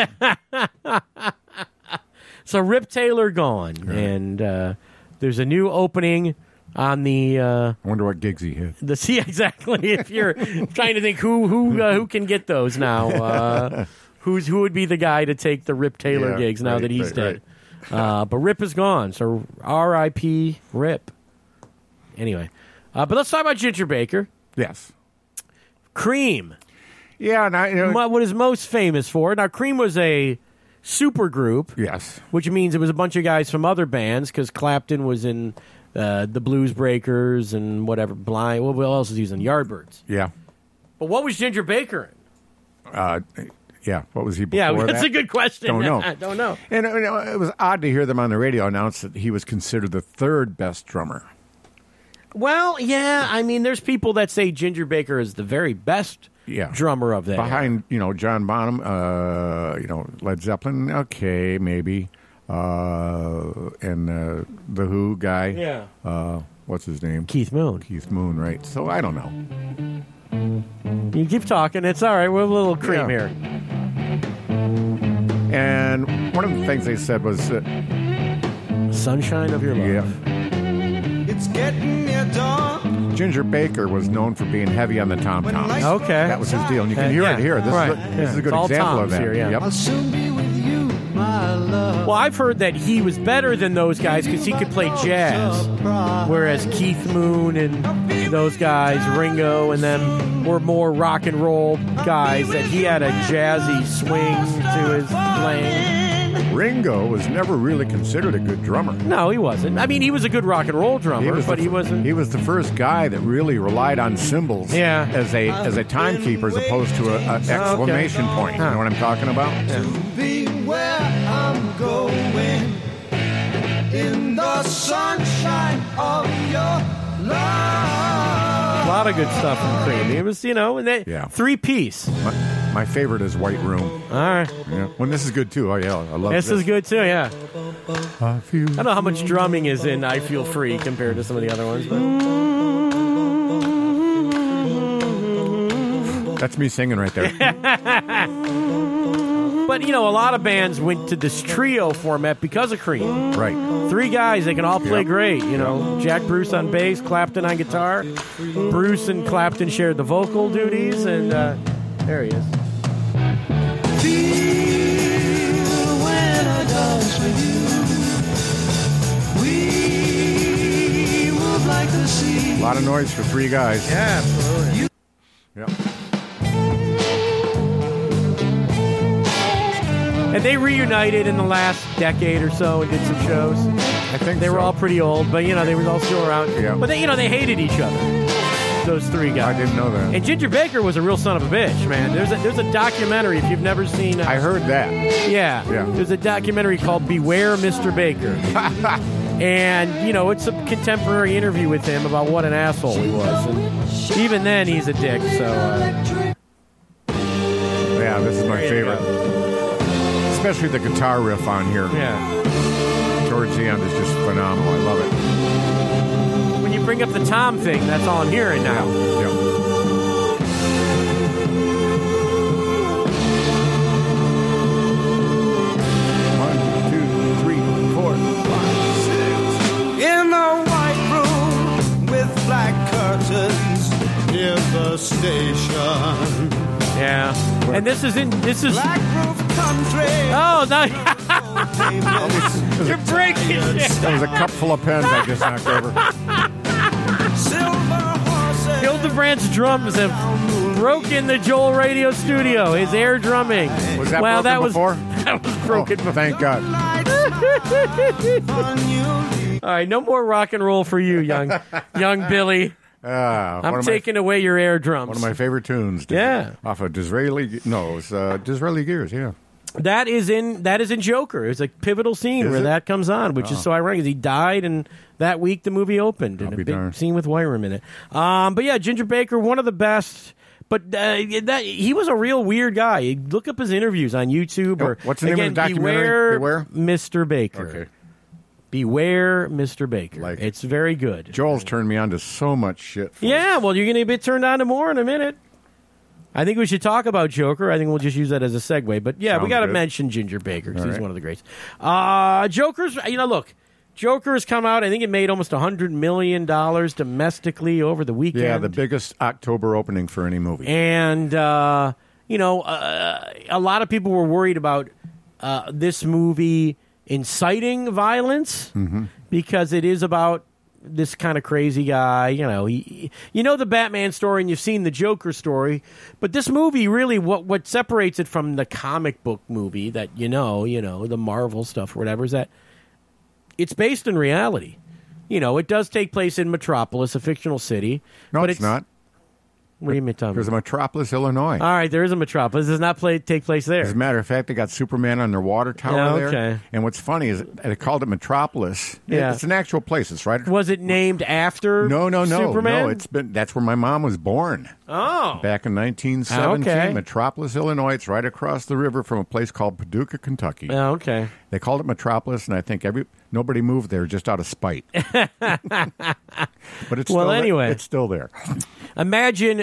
So Rip Taylor gone, and there's a new opening on the. I wonder what gigs he hit. Exactly. If you're trying to think who can get those now, who would be the guy to take the Rip Taylor gigs now that he's dead? Right. But Rip is gone, so R.I.P. Rip. Anyway, but let's talk about Ginger Baker. Yes. Cream. Yeah, now, what is most famous for. Now, Cream was a super group. Yes. Which means it was a bunch of guys from other bands, because Clapton was in the Blues Breakers and whatever. Blind. What else is he in? Yardbirds. Yeah. But what was Ginger Baker in? Yeah, what was he before that? That's a good question. Don't know. I don't know. And it was odd to hear them on the radio announce that he was considered the third best drummer. Well, yeah, I mean, there's people that say Ginger Baker is the very best drummer of that. Behind, John Bonham, Led Zeppelin, okay, maybe. And the Who guy. Yeah. What's his name? Keith Moon. Keith Moon, right. So I don't know. You keep talking. It's all right. We're a little cream here. And one of the things they said was... Sunshine of Your Love. Yeah. It's getting near dawn. Ginger Baker was known for being heavy on the tom-toms. Okay. That was his deal. And you can hear it here. This is a good example of that. Here, yeah. Yep. I'll soon be with you, my love. Well, I've heard that he was better than those guys because he could play jazz, whereas Keith Moon and those guys, Ringo and them, were more rock and roll guys, that he had a jazzy swing to his playing. Ringo was never really considered a good drummer. No, he wasn't. I mean, he was a good rock and roll drummer, but he wasn't. He was the first guy that really relied on cymbals as a timekeeper as opposed to an exclamation point. You know what I'm talking about? To be where I'm going in the sunshine of your love. A lot of good stuff from Cream. It was, and that three-piece. My favorite is White Room. All right. Yeah. Well, this is good too. Oh yeah, I love this. This is good too. Yeah. I don't know how much drumming is in "I Feel Free" compared to some of the other ones, but that's me singing right there. But a lot of bands went to this trio format because of Cream. Right. Three guys, they can all play great. Jack Bruce on bass, Clapton on guitar. Bruce and Clapton shared the vocal duties, and there he is. A lot of noise for three guys. Yeah, absolutely. Yep. And they reunited in the last decade or so and did some shows. I think they were all pretty old, but they were all still around. Yeah. But they hated each other. Those three guys. I didn't know that. And Ginger Baker was a real son of a bitch, man. There's a documentary if you've never seen. I heard that. Yeah. There's a documentary called "Beware Mr. Baker." And, it's a contemporary interview with him about what an asshole he was. And even then, he's a dick, so... yeah, this is my favorite. Especially the guitar riff on here. Yeah. Towards the end is just phenomenal. I love it. When you bring up the Tom thing, that's all I'm hearing now. Yeah. Black curtains near the station. Yeah. And this is Black Roof Country. Oh, no. You're breaking it. That was a cup full of pens I just knocked over. Silver horses. Hildebrandt's drums have broken the Joel Radio studio. His air drumming. Was that broken before? That was broken before. Thank God. All right, no more rock and roll for you, young Billy. I'm taking away your air drums. One of my favorite tunes. Off of Disraeli. No, it was Disraeli Gears. Yeah. That is in Joker. It's a pivotal scene where that comes on, which is so ironic. He died, and that week the movie opened, and a big scene with Wyram in it. But yeah, Ginger Baker, one of the best. But he was a real weird guy. Look up his interviews on YouTube. Or what's the name of the documentary? Beware Mr. Baker. Okay. Beware Mr. Baker. It's very good. Joel's turned me on to so much shit. Yeah, well, you're going to be turned on to more in a minute. I think we should talk about Joker. I think we'll just use that as a segue. But yeah, we got to mention Ginger Baker because he's one of the greats. Joker's, look, Joker's come out. I think it made almost $100 million domestically over the weekend. Yeah, the biggest October opening for any movie. And, a lot of people were worried about this movie inciting violence because it is about this kind of crazy guy. The Batman story and you've seen the Joker story, but this movie really what separates it from the comic book movie that the Marvel stuff or whatever is that it's based in reality. It does take place in Metropolis, a fictional city. No, but it's not. What do you mean, Tom? There's a Metropolis, Illinois. All right, there is a Metropolis. It does not take place there. As a matter of fact, they got Superman on their water tower there. Okay. And what's funny is they called it Metropolis. Yeah. It's an actual place. It's right. Was it named after No. Superman? No, that's where my mom was born. Oh. Back in 1917, Okay. Metropolis, Illinois. It's right across the river from a place called Paducah, Kentucky. Oh, okay. They called it Metropolis, and I think nobody moved there just out of spite. But it's anyway. it's still there. Imagine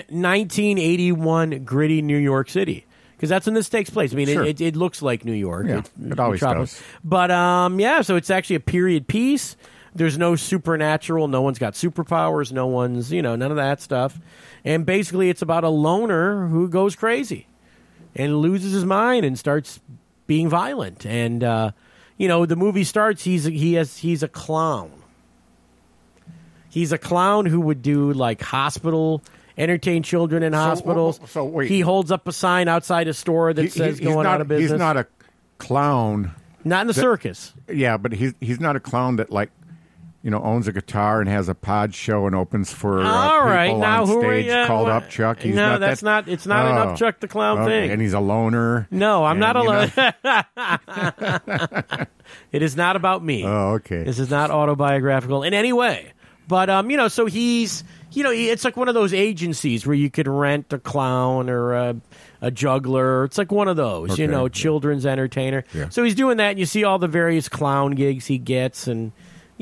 1981 gritty New York City. Because that's when this takes place. I mean, Sure. it looks like New York. Yeah, it always does. But, so it's actually a period piece. There's no supernatural. No one's got superpowers. No one's, none of that stuff. And basically, it's about a loner who goes crazy and loses his mind and starts being violent. And, the movie starts, he's a clown. He's a clown who would do, like, entertain children in hospitals. So wait. He holds up a sign outside a store that says going out of business. He's not a clown. Not in the circus. Yeah, but he's not a clown that, like, owns a guitar and has a pod show and opens for All right, people now on who stage are you? called Upchuck. He's No, not that's that, not. It's not an Upchuck the Clown thing. And he's a loner. No, I'm not and, alone. It is not about me. Oh, okay. This is not autobiographical in any way. But so he's it's like one of those agencies where you could rent a clown or a juggler. It's like one of those, Okay. children's entertainer. Yeah. So he's doing that, and you see all the various clown gigs he gets, and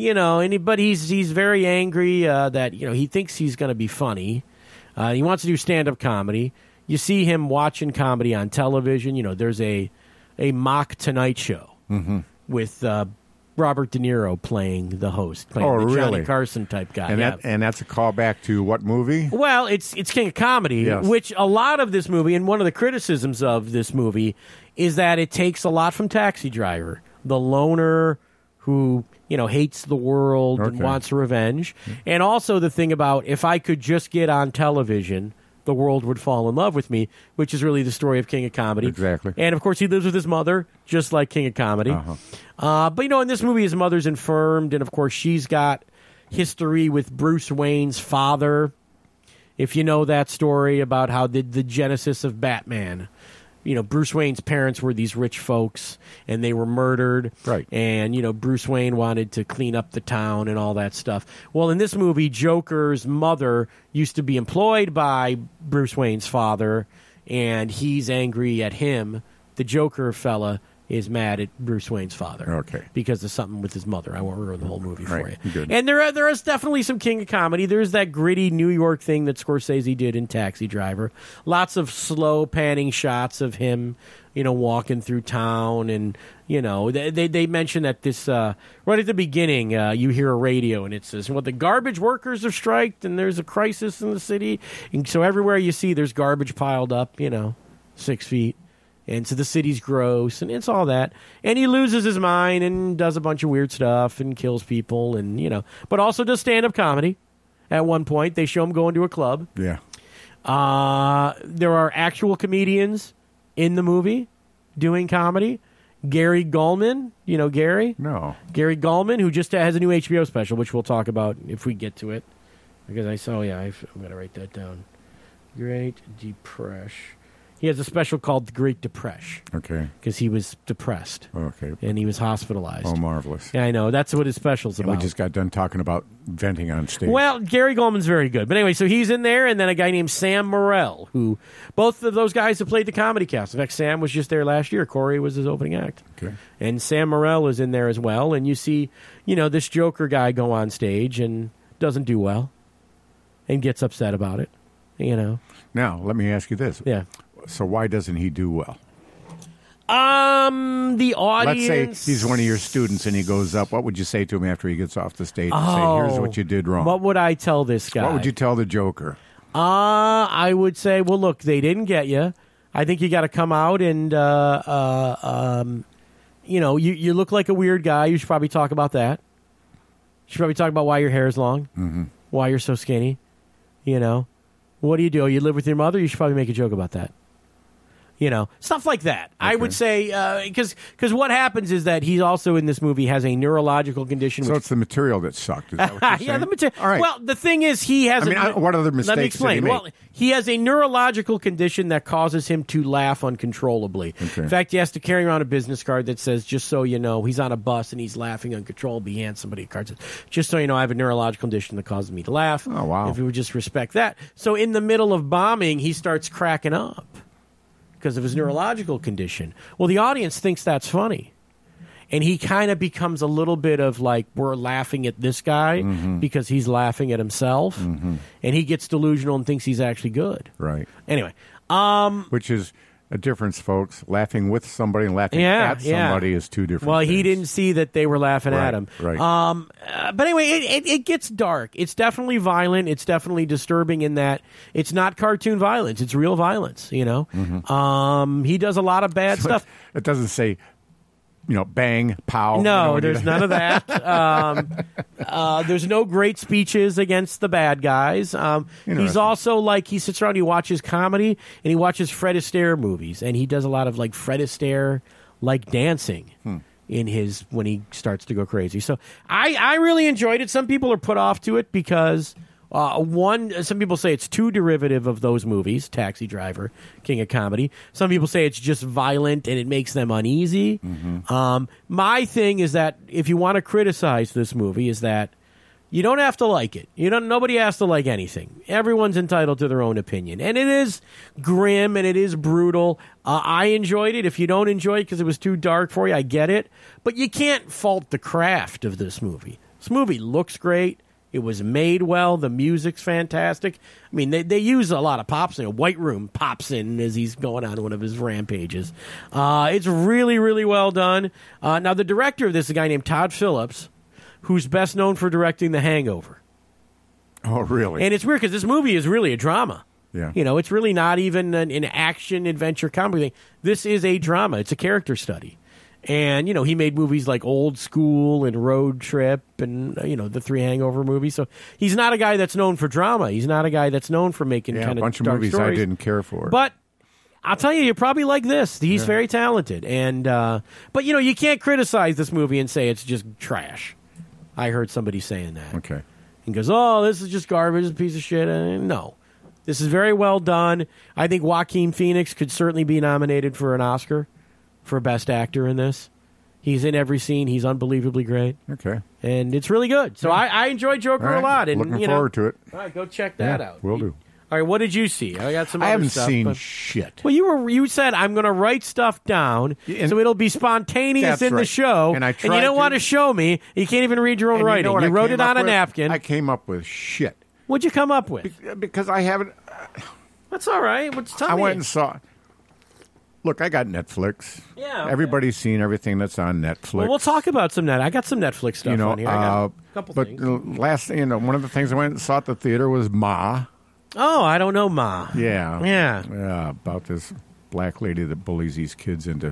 but he's very angry that he thinks he's going to be funny. He wants to do stand-up comedy. You see him watching comedy on television. There's a mock Tonight Show with Robert De Niro playing the host, playing the Johnny really? Carson type guy. And that's a callback to what movie? Well, it's King of Comedy, Yes. which a lot of this movie, and one of the criticisms of this movie, is that it takes a lot from Taxi Driver. The loner who, hates the world and Okay. wants revenge. And also the thing about, if I could just get on television, the world would fall in love with me, which is really the story of King of Comedy. Exactly. And, of course, he lives with his mother, just like King of Comedy. But, in this movie, his mother's infirmed, and, of course, she's got history with Bruce Wayne's father. If you know that story about how the genesis of Batman, Bruce Wayne's parents were these rich folks, and they were murdered. Right. And, Bruce Wayne wanted to clean up the town and all that stuff. Well, in this movie, Joker's mother used to be employed by Bruce Wayne's father, and he's angry at him. The Joker fella is mad at Bruce Wayne's father. Okay. Because of something with his mother. I won't ruin the whole movie for Right. you. Good. And there is definitely some King of Comedy. There's that gritty New York thing that Scorsese did in Taxi Driver. Lots of slow panning shots of him, walking through town. And, they mention that this, right at the beginning, you hear a radio and it says, the garbage workers have striked and there's a crisis in the city. And so everywhere you see, there's garbage piled up, 6 feet. And so the city's gross, and it's all that. And he loses his mind and does a bunch of weird stuff and kills people, and but also does stand-up comedy. At one point, they show him going to a club. Yeah. There are actual comedians in the movie doing comedy. Gary Gulman, Gary? No. Gary Gulman, who just has a new HBO special, which we'll talk about if we get to it. Because I'm going to write that down. Great Depression. He has a special called The Great Depression. Okay. Because he was depressed. Okay. And he was hospitalized. Oh, marvelous. Yeah, I know. That's what his special's And about. we just got done talking about venting on stage. Well, Gary Gulman's very good. But anyway, so he's in there, and then a guy named Sam Morrell, who both of those guys have played the comedy cast. In fact, Sam was just there last year. Corey was his opening act. Okay. And Sam Morrell is in there as well. And you see, this Joker guy go on stage and doesn't do well and gets upset about it, Now, let me ask you this. Yeah. So why doesn't he do well? The audience. Let's say he's one of your students and he goes up. What would you say to him after he gets off the stage and say, here's what you did wrong? What would I tell this guy? What would you tell the Joker? I would say, well, look, they didn't get you. I think you got to come out and, you look like a weird guy. You should probably talk about that. You should probably talk about why your hair is long, why you're so skinny. What do? You live with your mother? You should probably make a joke about that. Stuff like that. Okay. I would say because what happens is that he also in this movie has a neurological condition. So it's the material that sucked. Is that what you're saying? Yeah, the material. All right. Well, the thing is, he has. What other mistakes? Let me explain. Did he make? Well, he has a neurological condition that causes him to laugh uncontrollably. Okay. In fact, he has to carry around a business card that says, "Just so you know," he's on a bus and he's laughing uncontrollably. He hands somebody a card that says, "Just so you know, I have a neurological condition that causes me to laugh." Oh wow! If you would just respect that. So in the middle of bombing, he starts cracking up because of his neurological condition. Well, the audience thinks that's funny. And he kind of becomes a little bit of like, we're laughing at this guy because he's laughing at himself. And he gets delusional and thinks he's actually good. Right. Anyway. Which is a difference, folks. Laughing with somebody and laughing at somebody is two different things. He didn't see that they were laughing at him. Right. But anyway, it gets dark. It's definitely violent. It's definitely disturbing in that it's not cartoon violence. It's real violence, He does a lot of bad stuff. It doesn't say, bang, pow. No, there's none of that. There's no great speeches against the bad guys. He's also he sits around, he watches comedy, and he watches Fred Astaire movies, and he does a lot of Fred Astaire dancing when he starts to go crazy. So I really enjoyed it. Some people are put off to it because some people say it's too derivative of those movies, Taxi Driver, King of Comedy. Some people say it's just violent and it makes them uneasy. My thing is that if you want to criticize this movie is that you don't have to like it. Nobody has to like anything. Everyone's entitled to their own opinion. And it is grim and it is brutal. I enjoyed it. If you don't enjoy it because it was too dark for you, I get it. But you can't fault the craft of this movie. This movie looks great. It was made well. The music's fantastic. I mean, they use a lot of pops. White Room pops in as he's going on one of his rampages. It's really, really well done. Now, the director of this is a guy named Todd Phillips, who's best known for directing The Hangover. Oh, really? And it's weird because this movie is really a drama. Yeah. It's really not even an action, adventure, comedy thing. This is a drama. It's a character study. And, he made movies like Old School and Road Trip and, the 3 Hangover movies. So he's not a guy that's known for drama. He's not a guy that's known for making kind of a bunch of dark movies stories. I didn't care for. But I'll tell you probably like this. He's very talented. And but, you can't criticize this movie and say it's just trash. I heard somebody saying that. Okay. And goes, oh, this is just garbage, a piece of shit. No. This is very well done. I think Joaquin Phoenix could certainly be nominated for an Oscar for Best Actor in this. He's in every scene. He's unbelievably great. Okay. And it's really good. So I enjoyed Joker a lot. And, looking forward to it. All right, go check that out. Will do. All right, what did you see? I got some other haven't stuff, seen shit. Well, you said I'm going to write stuff down so it'll be spontaneous in the show. And you don't want to show me. You can't even read your own writing. You wrote it on a napkin. I came up with shit. What'd you come up with? Because I haven't... That's all right. Tell me. I went and saw... Look, I got Netflix. Yeah. Okay. Everybody's seen everything that's on Netflix. Well, we'll talk about some I got some Netflix stuff on here. I got a couple things. But one of the things I went and saw at the theater was Ma. Oh, I don't know Ma. Yeah, about this black lady that bullies these kids into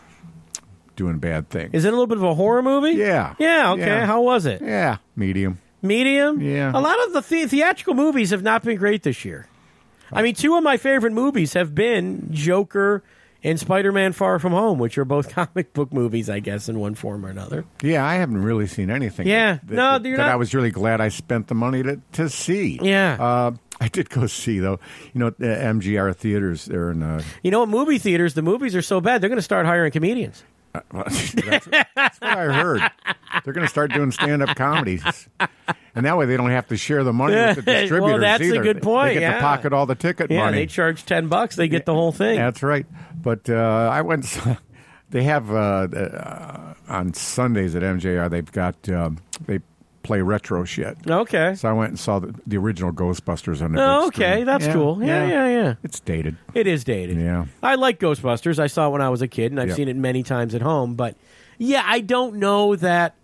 doing bad things. Is it a little bit of a horror movie? Yeah. Yeah, okay. Yeah. How was it? Yeah, medium. Medium? Yeah. A lot of the theatrical movies have not been great this year. I mean, two of my favorite movies have been Joker and Spider-Man Far From Home, which are both comic book movies, I guess, in one form or another. Yeah, I haven't really seen anything. Yeah. That I was really glad I spent the money to see. Yeah. I did go see, though. MGR theaters, they're in... at movie theaters, the movies are so bad, they're going to start hiring comedians. That's what I heard. They're going to start doing stand-up comedies. And that way they don't have to share the money with the distributors well, that's either. a good point. They get to pocket all the ticket money. Yeah, they charge $10. They get the whole thing. That's right. But I went... They have... on Sundays at MJR, they've got... they play retro shit. Okay. So I went and saw the original Ghostbusters on the Oh, big screen. okay. That's cool. Yeah. It's dated. It is dated. Yeah. I like Ghostbusters. I saw it when I was a kid, and I've seen it many times at home. But, yeah, I don't know that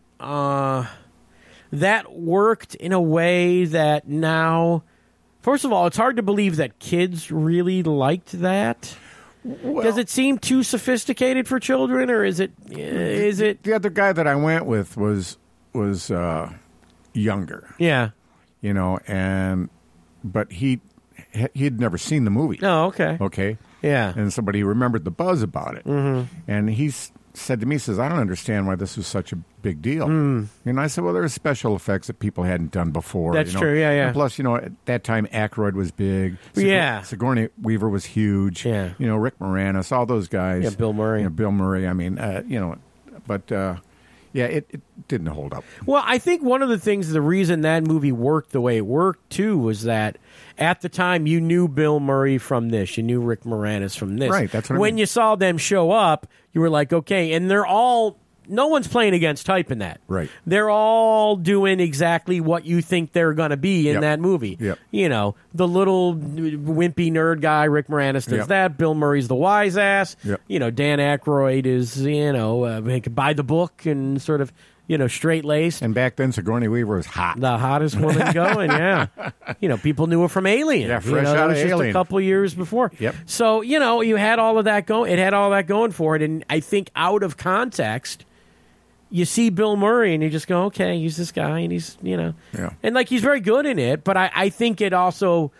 that worked in a way that now... First of all, it's hard to believe that kids really liked that. Does it seem too sophisticated for children, or is it... The other guy that I went with was younger. Yeah. But he'd never seen the movie. Oh, okay. Okay. Yeah. And somebody remembered the buzz about it. And he said to me, he says, I don't understand why this was such a big deal. And I said, well, there were special effects that people hadn't done before. That's true, yeah. And plus, at that time, Aykroyd was big. Sigourney Weaver was huge. Yeah. Rick Moranis, all those guys. Yeah, Bill Murray. Bill Murray, I mean, but... yeah, it didn't hold up. Well, I think one of the reason that movie worked the way it worked, too, was that at the time you knew Bill Murray from this. You knew Rick Moranis from this. Right, that's what I When mean. you saw them show up, you were like, okay, and they're all... No one's playing against type in that. Right. They're all doing exactly what you think they're going to be in that movie. Yep. The little wimpy nerd guy, Rick Moranis, does that. Bill Murray's the wise ass. Yep. Dan Aykroyd is, by the book and sort of, straight-laced. And back then, Sigourney Weaver was hot. The hottest woman going, yeah. People knew her from Alien. Yeah, fresh out of just Alien. a couple years before. Yep. So, you had all of that going. It had all that going for it. And I think out of context, you see Bill Murray and you just go, okay, he's this guy, and he's, Yeah. And, he's very good in it. But I think it also,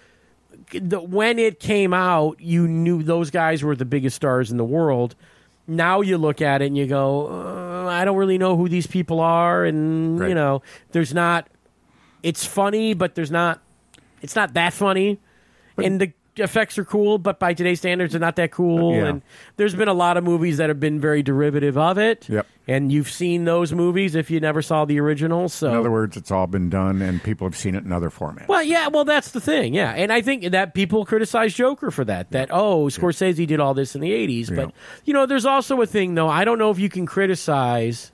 when it came out, you knew those guys were the biggest stars in the world. Now you look at it and you go, I don't really know who these people are. And, Right. there's not, it's funny, but it's not that funny. And the effects are cool, but by today's standards, they're not that cool. Yeah. And there's been a lot of movies that have been very derivative of it. Yep. And you've seen those movies if you never saw the original. So In other words, it's all been done, and people have seen it in other formats. well, yeah, that's the thing, yeah. And I think that people criticize Joker for that, Scorsese did all this in the 80s. But, there's also a thing, though, I don't know if you can criticize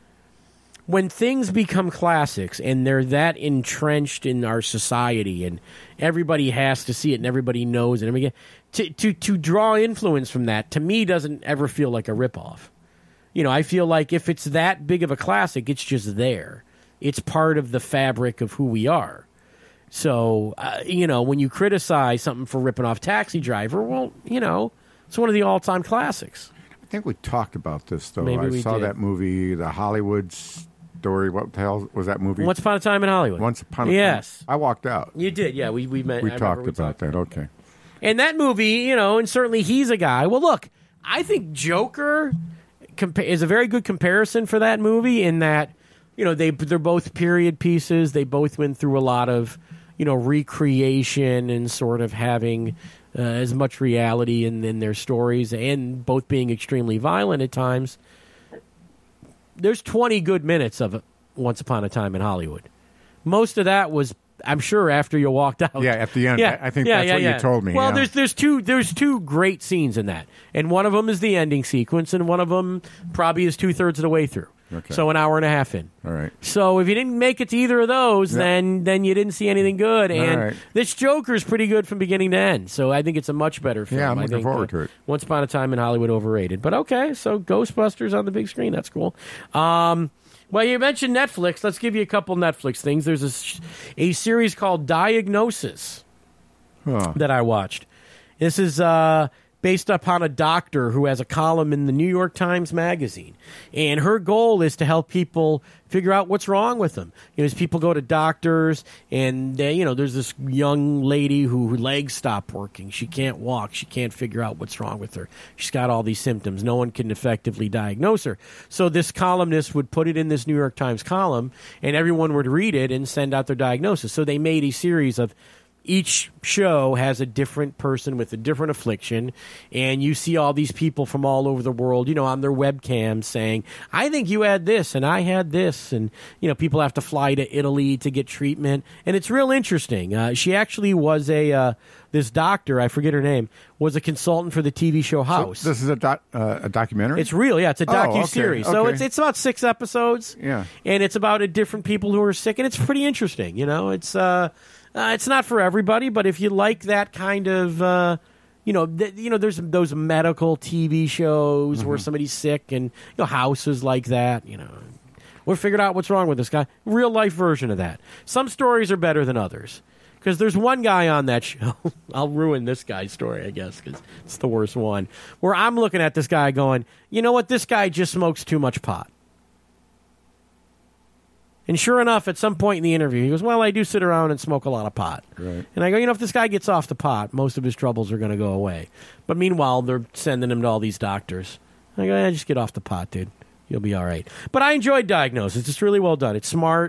when things become classics and they're that entrenched in our society and everybody has to see it and everybody knows it. I mean, to draw influence from that, to me, doesn't ever feel like a ripoff. I feel like if it's that big of a classic, it's just there. It's part of the fabric of who we are. So, when you criticize something for ripping off Taxi Driver, well, it's one of the all-time classics. I think we talked about this, though. Maybe we I saw did. that movie, The Hollywood Story. What the hell was that movie? Once Upon a Time in Hollywood. Once Upon a Yes. Time. I walked out. You did, yeah. We met. We I remember talked about that. Okay. And that movie, and certainly he's a guy. Well, look, I think Joker is a very good comparison for that movie in that, they're both period pieces. They both went through a lot of, recreation and sort of having as much reality in their stories, and both being extremely violent at times. There's 20 good minutes of Once Upon a Time in Hollywood. Most of that was, I'm sure, after you walked out. Yeah, at the end. Yeah. I think that's what you told me. Well, yeah. there's two great scenes in that, and one of them is the ending sequence, and one of them probably is 2/3 of the way through. Okay. So an hour and a half in. All right. So if you didn't make it to either of those, then you didn't see anything good. And right. this Joker's pretty good from beginning to end. So I think it's a much better film. Yeah, I'm I looking think, forward to it. Once Upon a Time in Hollywood, overrated. But okay, so Ghostbusters on the big screen. That's cool. Well, you mentioned Netflix. Let's give you a couple Netflix things. There's a series called Diagnosis that I watched. This is based upon a doctor who has a column in the New York Times Magazine. And her goal is to help people figure out what's wrong with them. As people go to doctors, and there's this young lady whose legs stop working. She can't walk. She can't figure out what's wrong with her. She's got all these symptoms. No one can effectively diagnose her. So this columnist would put it in this New York Times column, and everyone would read it and send out their diagnosis. So they made a series of each show has a different person with a different affliction, and you see all these people from all over the world, on their webcams saying, I think you had this, and I had this, and, people have to fly to Italy to get treatment, and it's real interesting. She actually was this doctor, I forget her name, was a consultant for the TV show House. So this is a documentary? It's real, yeah. It's a docuseries. Okay. So it's about 6 episodes. Yeah. And it's about different people who are sick, and it's pretty interesting. It's not for everybody, but if you like that kind of, there's those medical TV shows where somebody's sick, and House is like that. We figured out what's wrong with this guy. Real life version of that. Some stories are better than others. Because there's one guy on that show, I'll ruin this guy's story, I guess, because it's the worst one, where I'm looking at this guy going, you know what, this guy just smokes too much pot. And sure enough, at some point in the interview, he goes, well, I do sit around and smoke a lot of pot. Right. And I go, if this guy gets off the pot, most of his troubles are going to go away. But meanwhile, they're sending him to all these doctors. I go, just get off the pot, dude. You'll be all right. But I enjoyed Diagnosis. It's really well done. It's smart.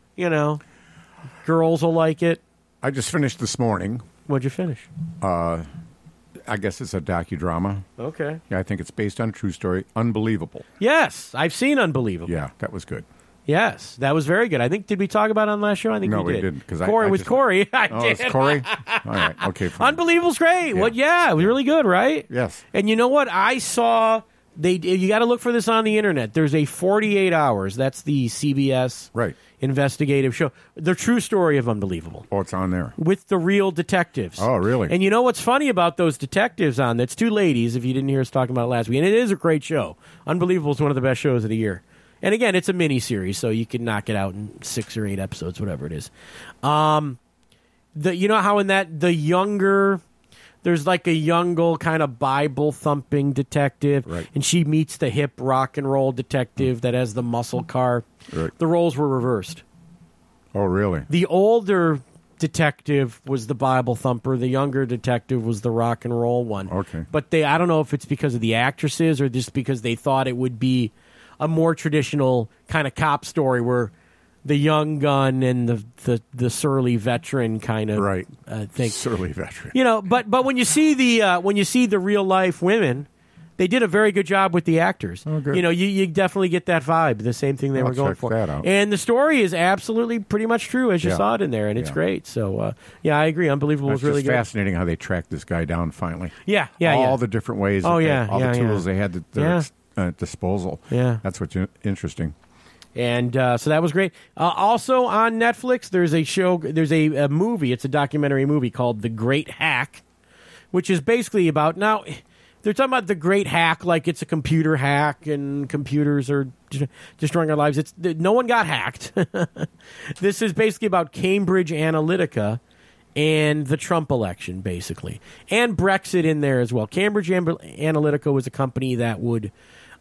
Girls will like it. I just finished this morning. What'd you finish? I guess it's a docudrama. Okay. Yeah, I think it's based on a true story. Unbelievable. Yes, I've seen Unbelievable. Yeah, that was good. Yes, that was very good. I think, did we talk about it on last show? I think no, we did. didn't. Because Corey, with Corey. It's Corey? All right, okay. Fine. Unbelievable's great. Yeah. It was really good, right? Yes. And you know what? I saw, you got to look for this on the internet. There's a 48 Hours. That's the CBS investigative show. The true story of Unbelievable. Oh, it's on there. With the real detectives. Oh, really? And you know what's funny about those detectives on that's two ladies, if you didn't hear us talking about it last week, and it is a great show. Unbelievable is one of the best shows of the year. And again, it's a mini-series, so you can knock it out in 6 or 8 episodes, whatever it is. You know how in that, the younger, there's like a younger kind of Bible-thumping detective, and she meets the hip rock and roll detective that has the muscle car. Right. The roles were reversed. Oh, really? The older detective was the Bible thumper. The younger detective was the rock and roll one. Okay. But I don't know if it's because of the actresses or just because they thought it would be a more traditional kind of cop story where the young gun and the surly veteran kind of thing. Surly veteran. But when you see the real life women, they did a very good job with the actors. Oh, good. You definitely get that vibe, the same thing they were going for. That out. And the story is absolutely pretty much true as you saw it in there, and it's great. So, I agree. Unbelievable was really good. It's fascinating how they tracked this guy down finally. All the different ways. All the tools they had at their disposal. Yeah. That's what's interesting. And so that was great. Also on Netflix, there's a movie. It's a documentary movie called The Great Hack, which is basically about, now they're talking about the great hack like it's a computer hack and computers are destroying our lives. No one got hacked. This is basically about Cambridge Analytica and the Trump election, basically. And Brexit in there as well. Cambridge Analytica was a company that would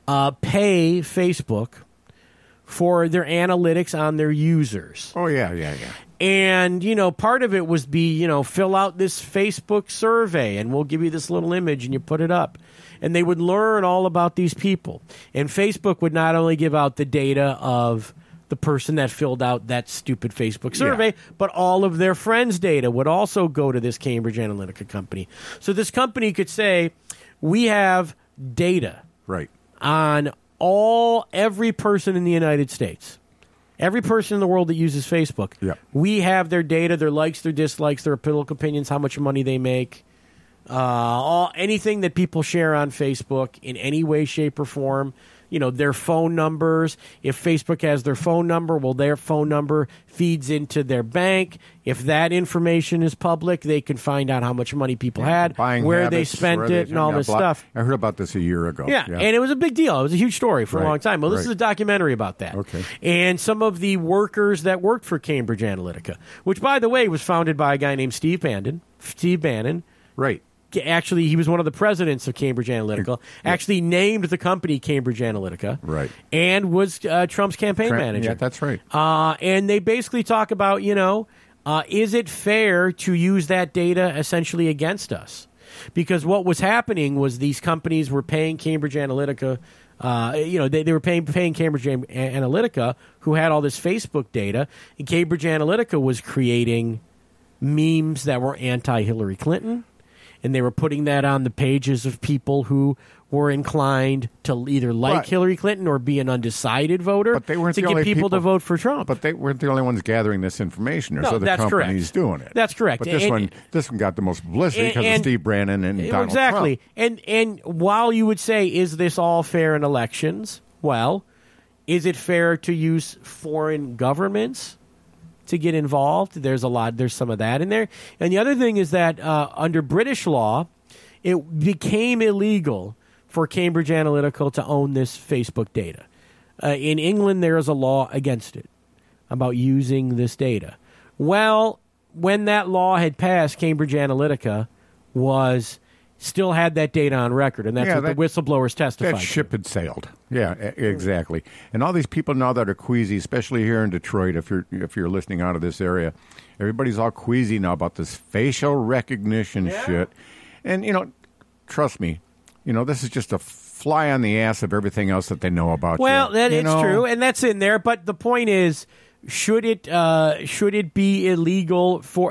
pay Facebook for their analytics on their users. Oh, yeah. And, part of it was fill out this Facebook survey and we'll give you this little image and you put it up. And they would learn all about these people. And Facebook would not only give out the data of the person that filled out that stupid Facebook survey, but all of their friends' data would also go to this Cambridge Analytica company. So this company could say, we have data on every person in the United States. Every person in the world that uses Facebook. We have their data, their likes, their dislikes, their political opinions, how much money they make, anything that people share on Facebook in any way, shape, or form. Their phone numbers. If Facebook has their phone number, their phone number feeds into their bank. If that information is public, they can find out how much money people had, where they spent it, and all this stuff. I heard about this a year ago. Yeah, and it was a big deal. It was a huge story for a long time. Well, this is a documentary about that. Okay. And some of the workers that worked for Cambridge Analytica, which, by the way, was founded by a guy named Steve Bannon. Right. Actually, he was one of the presidents of Cambridge Analytica, actually named the company Cambridge Analytica, and was Trump's campaign manager. Yeah, that's right. And they basically talk about, is it fair to use that data essentially against us? Because what was happening was these companies were paying Cambridge Analytica, they were paying Cambridge Analytica, who had all this Facebook data, and Cambridge Analytica was creating memes that were anti-Hillary Clinton. And they were putting that on the pages of people who were inclined to either like Hillary Clinton or be an undecided voter, but they weren't to the get only people to vote for Trump. But they weren't the only ones gathering this information. There's other that's companies doing it. That's correct. But this one got the most publicity because of Steve Bannon and Donald Trump. And while you would say, is this all fair in elections? Well, is it fair to use foreign governments to get involved? There's some of that in there. And the other thing is that under British law, it became illegal for Cambridge Analytica to own this Facebook data. In England, there is a law against it, about using this data. Well, when that law had passed, Cambridge Analytica was still had that data on record, and that's what the whistleblowers testified. That ship had sailed. Yeah, exactly. And all these people now that are queasy, especially here in Detroit, if you're listening out of this area, everybody's all queasy now about this facial recognition shit. And, trust me, this is just a fly on the ass of everything else that they know about you. Well, it's true, and that's in there. But the point is, should it be illegal for,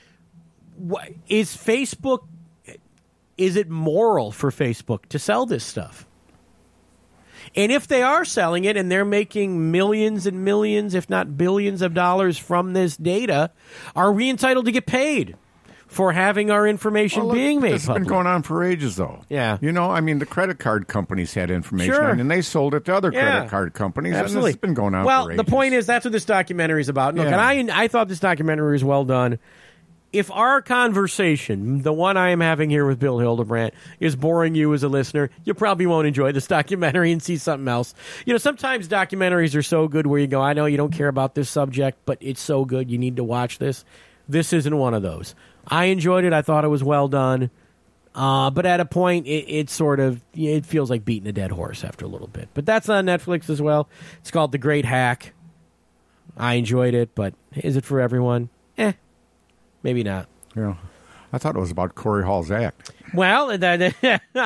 is Facebook... Is it moral for Facebook to sell this stuff? And if they are selling it and they're making millions and millions, if not billions of dollars from this data, are we entitled to get paid for having our information being made public? This has been going on for ages, though. Yeah. The credit card companies had information, and they sold it to other credit card companies. Absolutely. And this has been going on for ages. Well, the point is, that's what this documentary is about. Look, and I thought this documentary was well done. If our conversation, the one I am having here with Bill Hildebrand, is boring you as a listener, you probably won't enjoy this documentary and see something else. Sometimes documentaries are so good where you go, I know you don't care about this subject, but it's so good you need to watch this. This isn't one of those. I enjoyed it. I thought it was well done. But at a point, it feels like beating a dead horse after a little bit. But that's on Netflix as well. It's called The Great Hack. I enjoyed it, but is it for everyone? Maybe not. Yeah, I thought it was about Corey Hall's act. Well, that's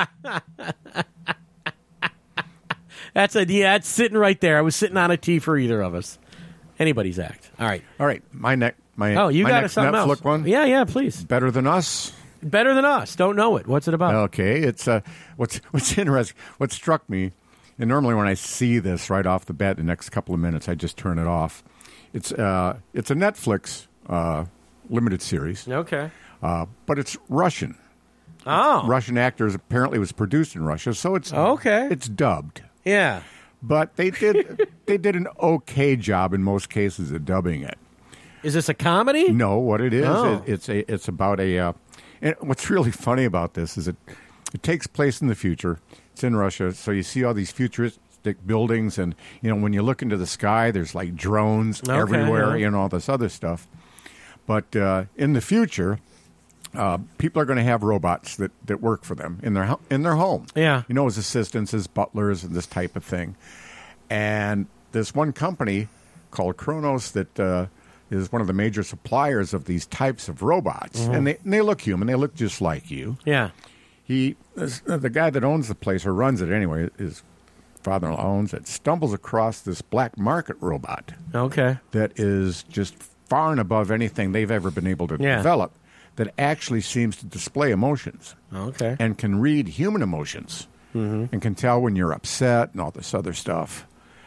sitting right there. I was sitting on a tee for either of us. Anybody's act. All right. My you my got next something Netflix else. one. Yeah, please. Better Than Us. Better Than Us. Don't know it. What's it about? Okay, it's what's interesting. What struck me, and normally when I see this right off the bat, the next couple of minutes, I just turn it off. It's a Netflix. Limited series. Okay. But it's Russian. Oh. Russian actors. Apparently it was produced in Russia, so it's It's dubbed. Yeah. But they did an okay job in most cases of dubbing it. Is this a comedy? No, what it is, it's about a and what's really funny about this is it takes place in the future. It's in Russia, so you see all these futuristic buildings, and when you look into the sky, there's like drones everywhere, all this other stuff. But in the future, people are going to have robots that work for them in their home. Yeah. As assistants, as butlers, and this type of thing. And this one company called Kronos that is one of the major suppliers of these types of robots. Mm-hmm. And they look human. They look just like you. Yeah. The guy that owns the place, or runs it anyway, his father-in-law owns it, stumbles across this black market robot. Okay. That is just far and above anything they've ever been able to develop, that actually seems to display emotions. Okay. And can read human emotions. Mm-hmm. And can tell when you're upset and all this other stuff.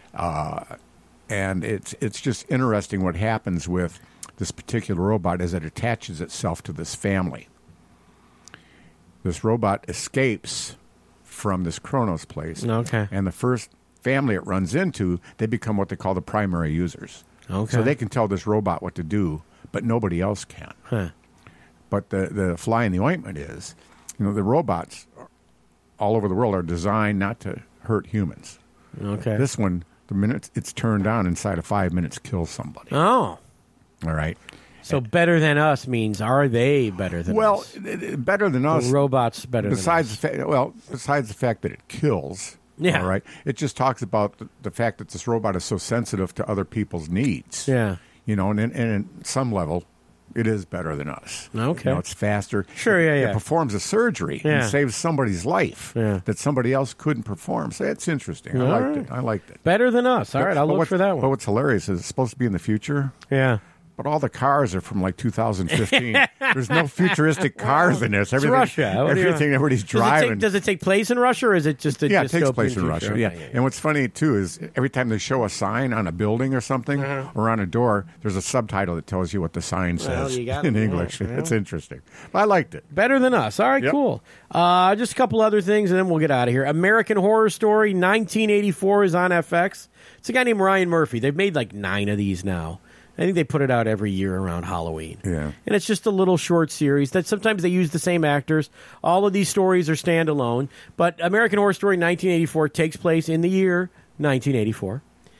And it's just interesting what happens with this particular robot as it attaches itself to this family. This robot escapes from this Kronos place. Okay. And the first family it runs into, they become what they call the primary users. Okay. So they can tell this robot what to do, but nobody else can. Huh. But the fly in the ointment is, the robots all over the world are designed not to hurt humans. Okay. This one, the minute it's turned on, inside of 5 minutes, kills somebody. Oh. All right. So better than us means, are they better than us? Well, better than us. The robot's better than us. Besides the fact that it kills. Yeah. All right. It just talks about the fact that this robot is so sensitive to other people's needs. Yeah. And in some level, it is better than us. Okay. It's faster. Sure, yeah. It performs a surgery and saves somebody's life that somebody else couldn't perform. So it's interesting. I liked it. Better than us. All right, I'll look for that one. But what's hilarious is it's supposed to be in the future. Yeah. But all the cars are from like 2015. There's no futuristic cars in this. It's Russia. Everything everybody's driving. Does it take place in Russia, or is it just a dystopian it takes place in Russia. Okay, yeah. And what's funny, too, is every time they show a sign on a building or something or on a door, there's a subtitle that tells you what the sign says in English. It's interesting. I liked it. Better than us. All right, cool. Just a couple other things, and then we'll get out of here. American Horror Story 1984 is on FX. It's a guy named Ryan Murphy. They've made like 9 of these now. I think they put it out every year around Halloween. Yeah. And it's just a little short series that sometimes they use the same actors. All of these stories are standalone. But American Horror Story 1984 takes place in the year 1984.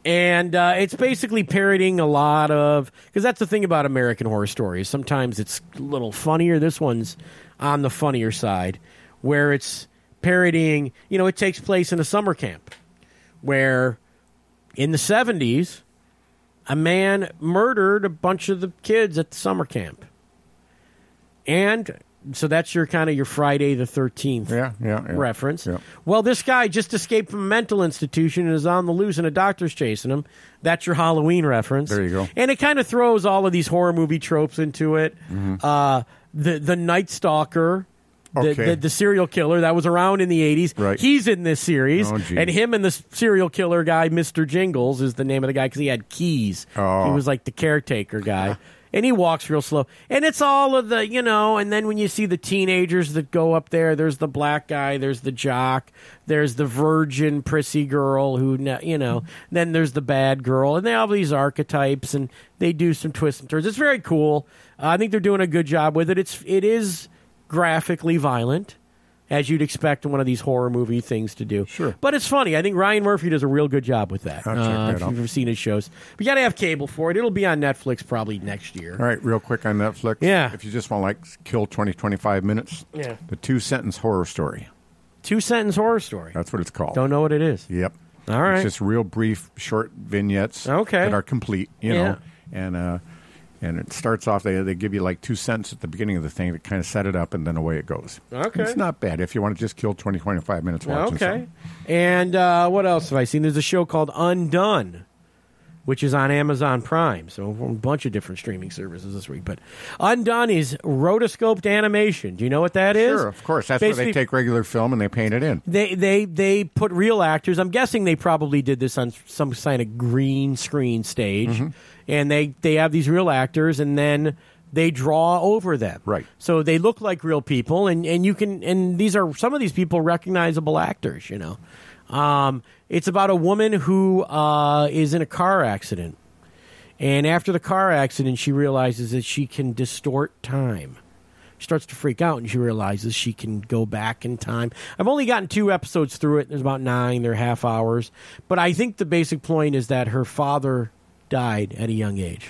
And it's basically parodying a lot of, because that's the thing about American Horror Stories. Sometimes it's a little funnier. This one's on the funnier side, where it's parodying, it takes place in a summer camp, where in the 70s, a man murdered a bunch of the kids at the summer camp. And so that's your kind of your Friday the 13th reference. Yeah. Well, this guy just escaped from a mental institution and is on the loose and a doctor's chasing him. That's your Halloween reference. There you go. And it kind of throws all of these horror movie tropes into it. The Night Stalker, the serial killer that was around in the 80s. Right. He's in this series. Oh, geez. And him and the serial killer guy, Mr. Jingles, is the name of the guy because he had keys. Oh. He was like the caretaker guy. And he walks real slow. And it's all of the, and then when you see the teenagers that go up there, there's the black guy, there's the jock, there's the virgin, prissy girl who, then there's the bad girl. And they have these archetypes, and they do some twists and turns. It's very cool. I think they're doing a good job with it. It is graphically violent, as you'd expect one of these horror movie things to do. Sure. But it's funny. I think Ryan Murphy does a real good job with that. I'll check that if out. you've ever seen his shows. But you got to have cable for it. It'll be on Netflix probably next year. All right, real quick on Netflix. Yeah. If you just want to kill 20, 25 minutes, Yeah. the 2-sentence horror story. 2-sentence horror story. That's what it's called. Don't know what it is. Yep. All right. It's just real brief, short vignettes that are complete, know. And it starts off, they give you like 2 cents at the beginning of the thing to kind of set it up, and then away it goes. Okay. It's not bad if you want to just kill 20, 25 minutes watching something. And what else have I seen? There's a show called Undone, which is on Amazon Prime. So a bunch of different streaming services this week. But Undone is rotoscoped animation. Do you know what that is? Sure, of course. That's where they take regular film and they paint it in. They put real actors. I'm guessing they probably did this on some kind of green screen stage. Mm-hmm. And they have these real actors, and then they draw over them. Right. So they look like real people, and you can, and these are some of these people recognizable actors, It's about a woman who is in a car accident. And after the car accident, she realizes that she can distort time. She starts to freak out, and she realizes she can go back in time. I've only gotten 2 episodes through it. There's about 9. They're half hours. But I think the basic point is that her father died at a young age.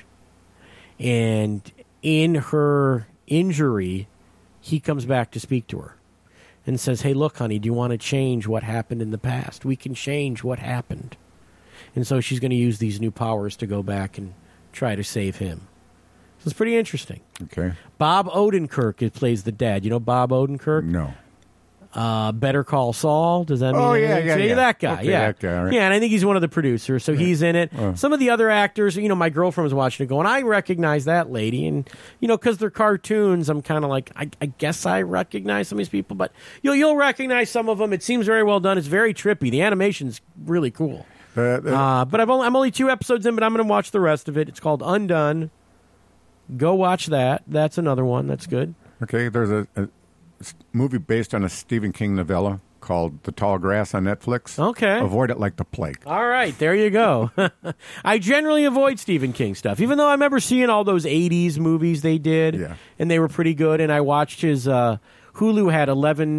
And in her injury, he comes back to speak to her and says, hey, look, honey, do you want to change what happened in the past? We can change what happened. And so she's going to use these new powers to go back and try to save him. So it's pretty interesting. Okay. Bob Odenkirk plays the dad. You know Bob Odenkirk? No. Better Call Saul. Does that mean anything? Yeah. That guy, okay, yeah. That guy, right. Yeah, and I think he's one of the producers, so he's in it. Some of the other actors, my girlfriend was watching it going, I recognize that lady. And, because they're cartoons, I'm kind of like, I guess I recognize some of these people, but you'll recognize some of them. It seems very well done. It's very trippy. The animation's really cool. But I'm only 2 episodes in, but I'm going to watch the rest of it. It's called Undone. Go watch that. That's another one. That's good. Okay, there's a movie based on a Stephen King novella called The Tall Grass on Netflix. Okay. Avoid it like the plague. All right, there you go. I generally avoid Stephen King stuff, even though I remember seeing all those 80s movies they did, and they were pretty good, and I watched his Hulu had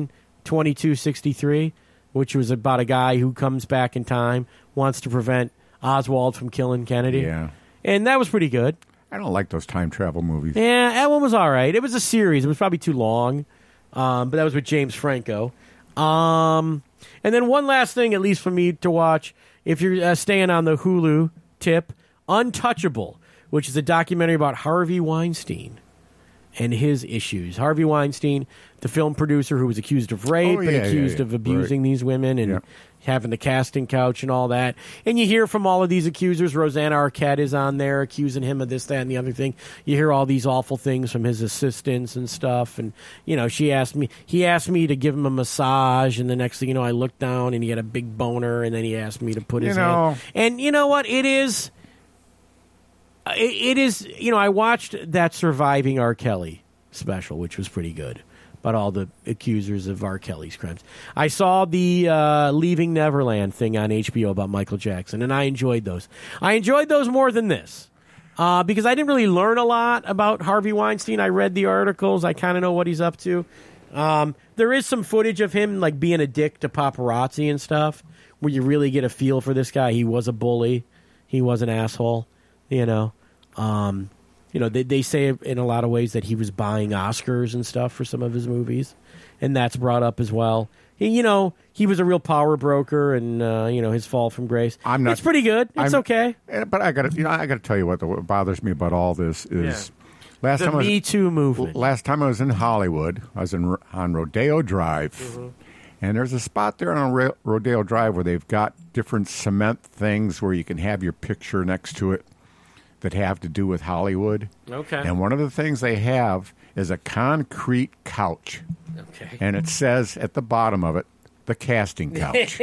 11/22/63, which was about a guy who comes back in time, wants to prevent Oswald from killing Kennedy. Yeah. And that was pretty good. I don't like those time travel movies. Yeah, that one was all right. It was a series. It was probably too long. But that was with James Franco. And then one last thing, at least for me to watch, if you're staying on the Hulu tip, Untouchable, which is a documentary about Harvey Weinstein and his issues. Harvey Weinstein, the film producer who was accused of rape and accused of abusing these women and having the casting couch and all that. And you hear from all of these accusers. Rosanna Arquette is on there accusing him of this, that, and the other thing. You hear all these awful things from his assistants and stuff. And, he asked me to give him a massage. And the next thing you know, I looked down and he had a big boner. And then he asked me to put his hand. And you know what? It is, I watched that Surviving R. Kelly special, which was pretty good, about all the accusers of R. Kelly's crimes. I saw the Leaving Neverland thing on HBO about Michael Jackson, and I enjoyed those. I enjoyed those more than this because I didn't really learn a lot about Harvey Weinstein. I read the articles. I kind of know what he's up to. There is some footage of him being a dick to paparazzi and stuff, where you really get a feel for this guy. He was a bully. he was an asshole. You know, they say in a lot of ways that he was buying Oscars and stuff for some of his movies, and that's brought up as well. He was a real power broker, and his fall from grace. It's pretty good. It's okay. But I got to tell you what bothers me about all this is the Me Too movement. Last time I was in Hollywood, I was on Rodeo Drive, Mm-hmm. and there's a spot there on Rodeo Drive where they've got different cement things where you can have your picture next to it that have to do with Hollywood. Okay. And one of the things they have is a concrete couch. Okay. And it says at the bottom of it, the casting couch.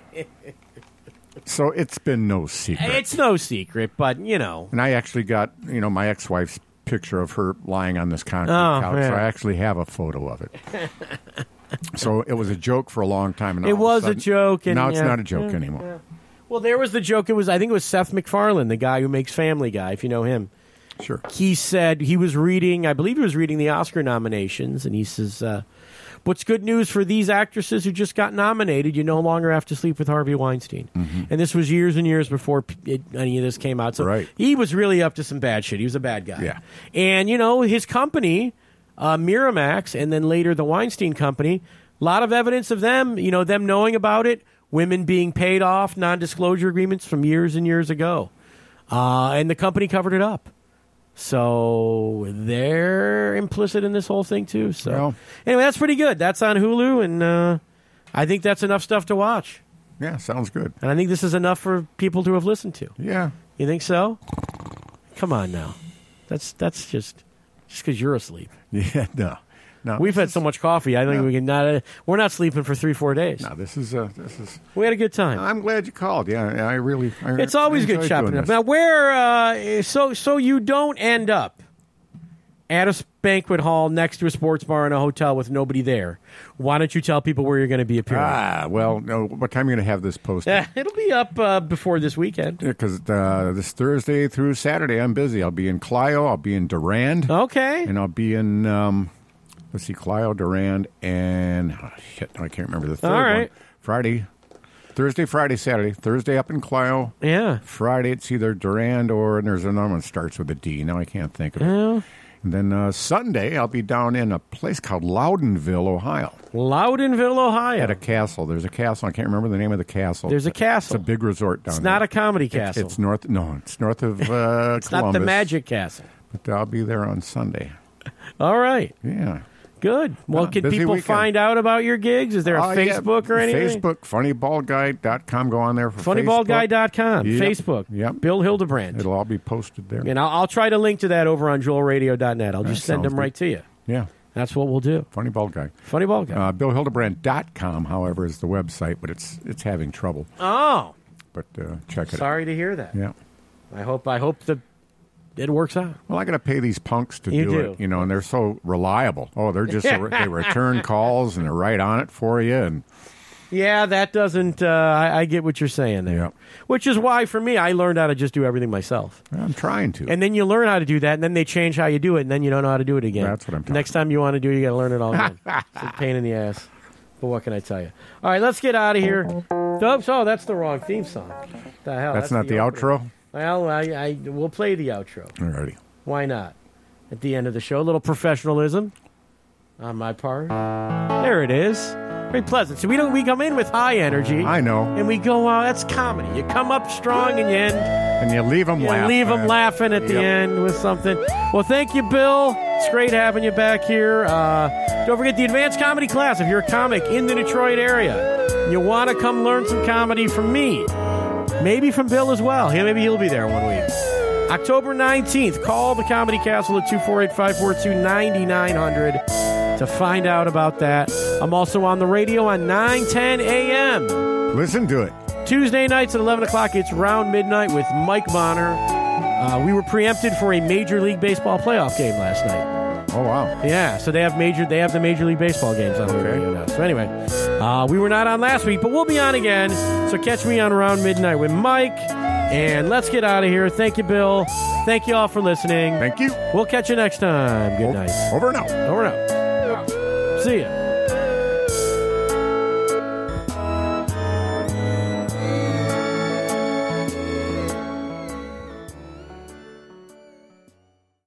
So it's been no secret. It's no secret, but, And I actually got, my ex-wife's picture of her lying on this concrete couch. Yeah. So I actually have a photo of it. So it was a joke for a long time. And it was a joke. And now it's not a joke anymore. Yeah. Well, there was the joke. I think it was Seth MacFarlane, the guy who makes Family Guy, if you know him. Sure. He said he was reading, I believe he was reading the Oscar nominations, and he says, what's good news for these actresses who just got nominated, you no longer have to sleep with Harvey Weinstein. Mm-hmm. And this was years and years before any of this came out. So he was really up to some bad shit. He was a bad guy. Yeah. And, his company, Miramax, and then later the Weinstein Company, a lot of evidence of them, them knowing about it, women being paid off, non-disclosure agreements from years and years ago. And the company covered it up. So they're implicit in this whole thing, too. So anyway, that's pretty good. That's on Hulu, and I think that's enough stuff to watch. Yeah, sounds good. And I think this is enough for people to have listened to. Yeah. You think so? Come on now. That's just because you're asleep. Yeah, no. We've had so much coffee. I think we can not. We're not sleeping for 3-4 days. No, this is. We had a good time. I'm glad you called. Yeah, I really. It's always good chopping up. Now, where? So you don't end up at a banquet hall next to a sports bar in a hotel with nobody there. Why don't you tell people where you're going to be appearing? Well, no. What time are you going to have this posted? It'll be up before this weekend. Because this Thursday through Saturday, I'm busy. I'll be in Clio. I'll be in Durand. Okay. And I'll be in. Let's see, Clio, Durand, and I can't remember the third one. Friday, Thursday, Friday, Saturday. Thursday up in Clio. Yeah. Friday it's either Durand and there's another one that starts with a D. Now I can't think of it. And then Sunday I'll be down in a place called Loudonville, Ohio. Loudonville, Ohio. At a castle. There's a castle. I can't remember the name of the castle. There's a castle. It's a big resort down there. It's not a comedy castle. It's north. No, it's north of Columbus. It's not the Magic Castle. But I'll be there on Sunday. All right. Yeah. Good. Well, can people find out about your gigs? Is there a Facebook or anything? Facebook, funnybaldguy.com. Go on there for funnybaldguy.com. Yep. Facebook. Yep. Bill Hildebrand. It'll all be posted there. And I'll try to link to that over on joelradio.net. I'll just send them right to you. Yeah. That's what we'll do. Funny Bald Guy. Funny Bald Guy. BillHildebrand.com, however, is the website, but it's having trouble. Oh. But check it out. Sorry to hear that. Yeah. I hope it works out. Well, I got to pay these punks to do it, and they're so reliable. Oh, they're just they return calls and they're right on it for you. And yeah, that doesn't. I get what you're saying there. Yeah. Which is why, for me, I learned how to just do everything myself. I'm trying to. And then you learn how to do that, and then they change how you do it, and then you don't know how to do it again. That's what I'm talking Next time you want to do it, you got to learn it all again. It's a pain in the ass. But what can I tell you? All right, let's get out of here. Oops, that's the wrong theme song. What the hell? That's not the outro? Well, we'll play the outro. Alrighty. Why not? At the end of the show, a little professionalism on my part. There it is. Very pleasant. So we come in with high energy. I know. And we go out. That's comedy. You come up strong and you end. And you leave them laughing. Leave them laughing at the end with something. Well, thank you, Bill. It's great having you back here. Don't forget the advanced comedy class. If you're a comic in the Detroit area, you want to come learn some comedy from me. Maybe from Bill as well. Maybe he'll be there one week. October 19th, call the Comedy Castle at 248-542-9900 to find out about that. I'm also on the radio on 9:10 a.m. Listen to it. Tuesday nights at 11 o'clock, it's Round Midnight with Mike Bonner. We were preempted for a Major League Baseball playoff game last night. Oh, wow. Yeah, so they have the Major League Baseball games on the radio now. So anyway, we were not on last week, but we'll be on again. So catch me on Around Midnight with Mike. And let's get out of here. Thank you, Bill. Thank you all for listening. Thank you. We'll catch you next time. Good night. Over and out. Over and out. See ya.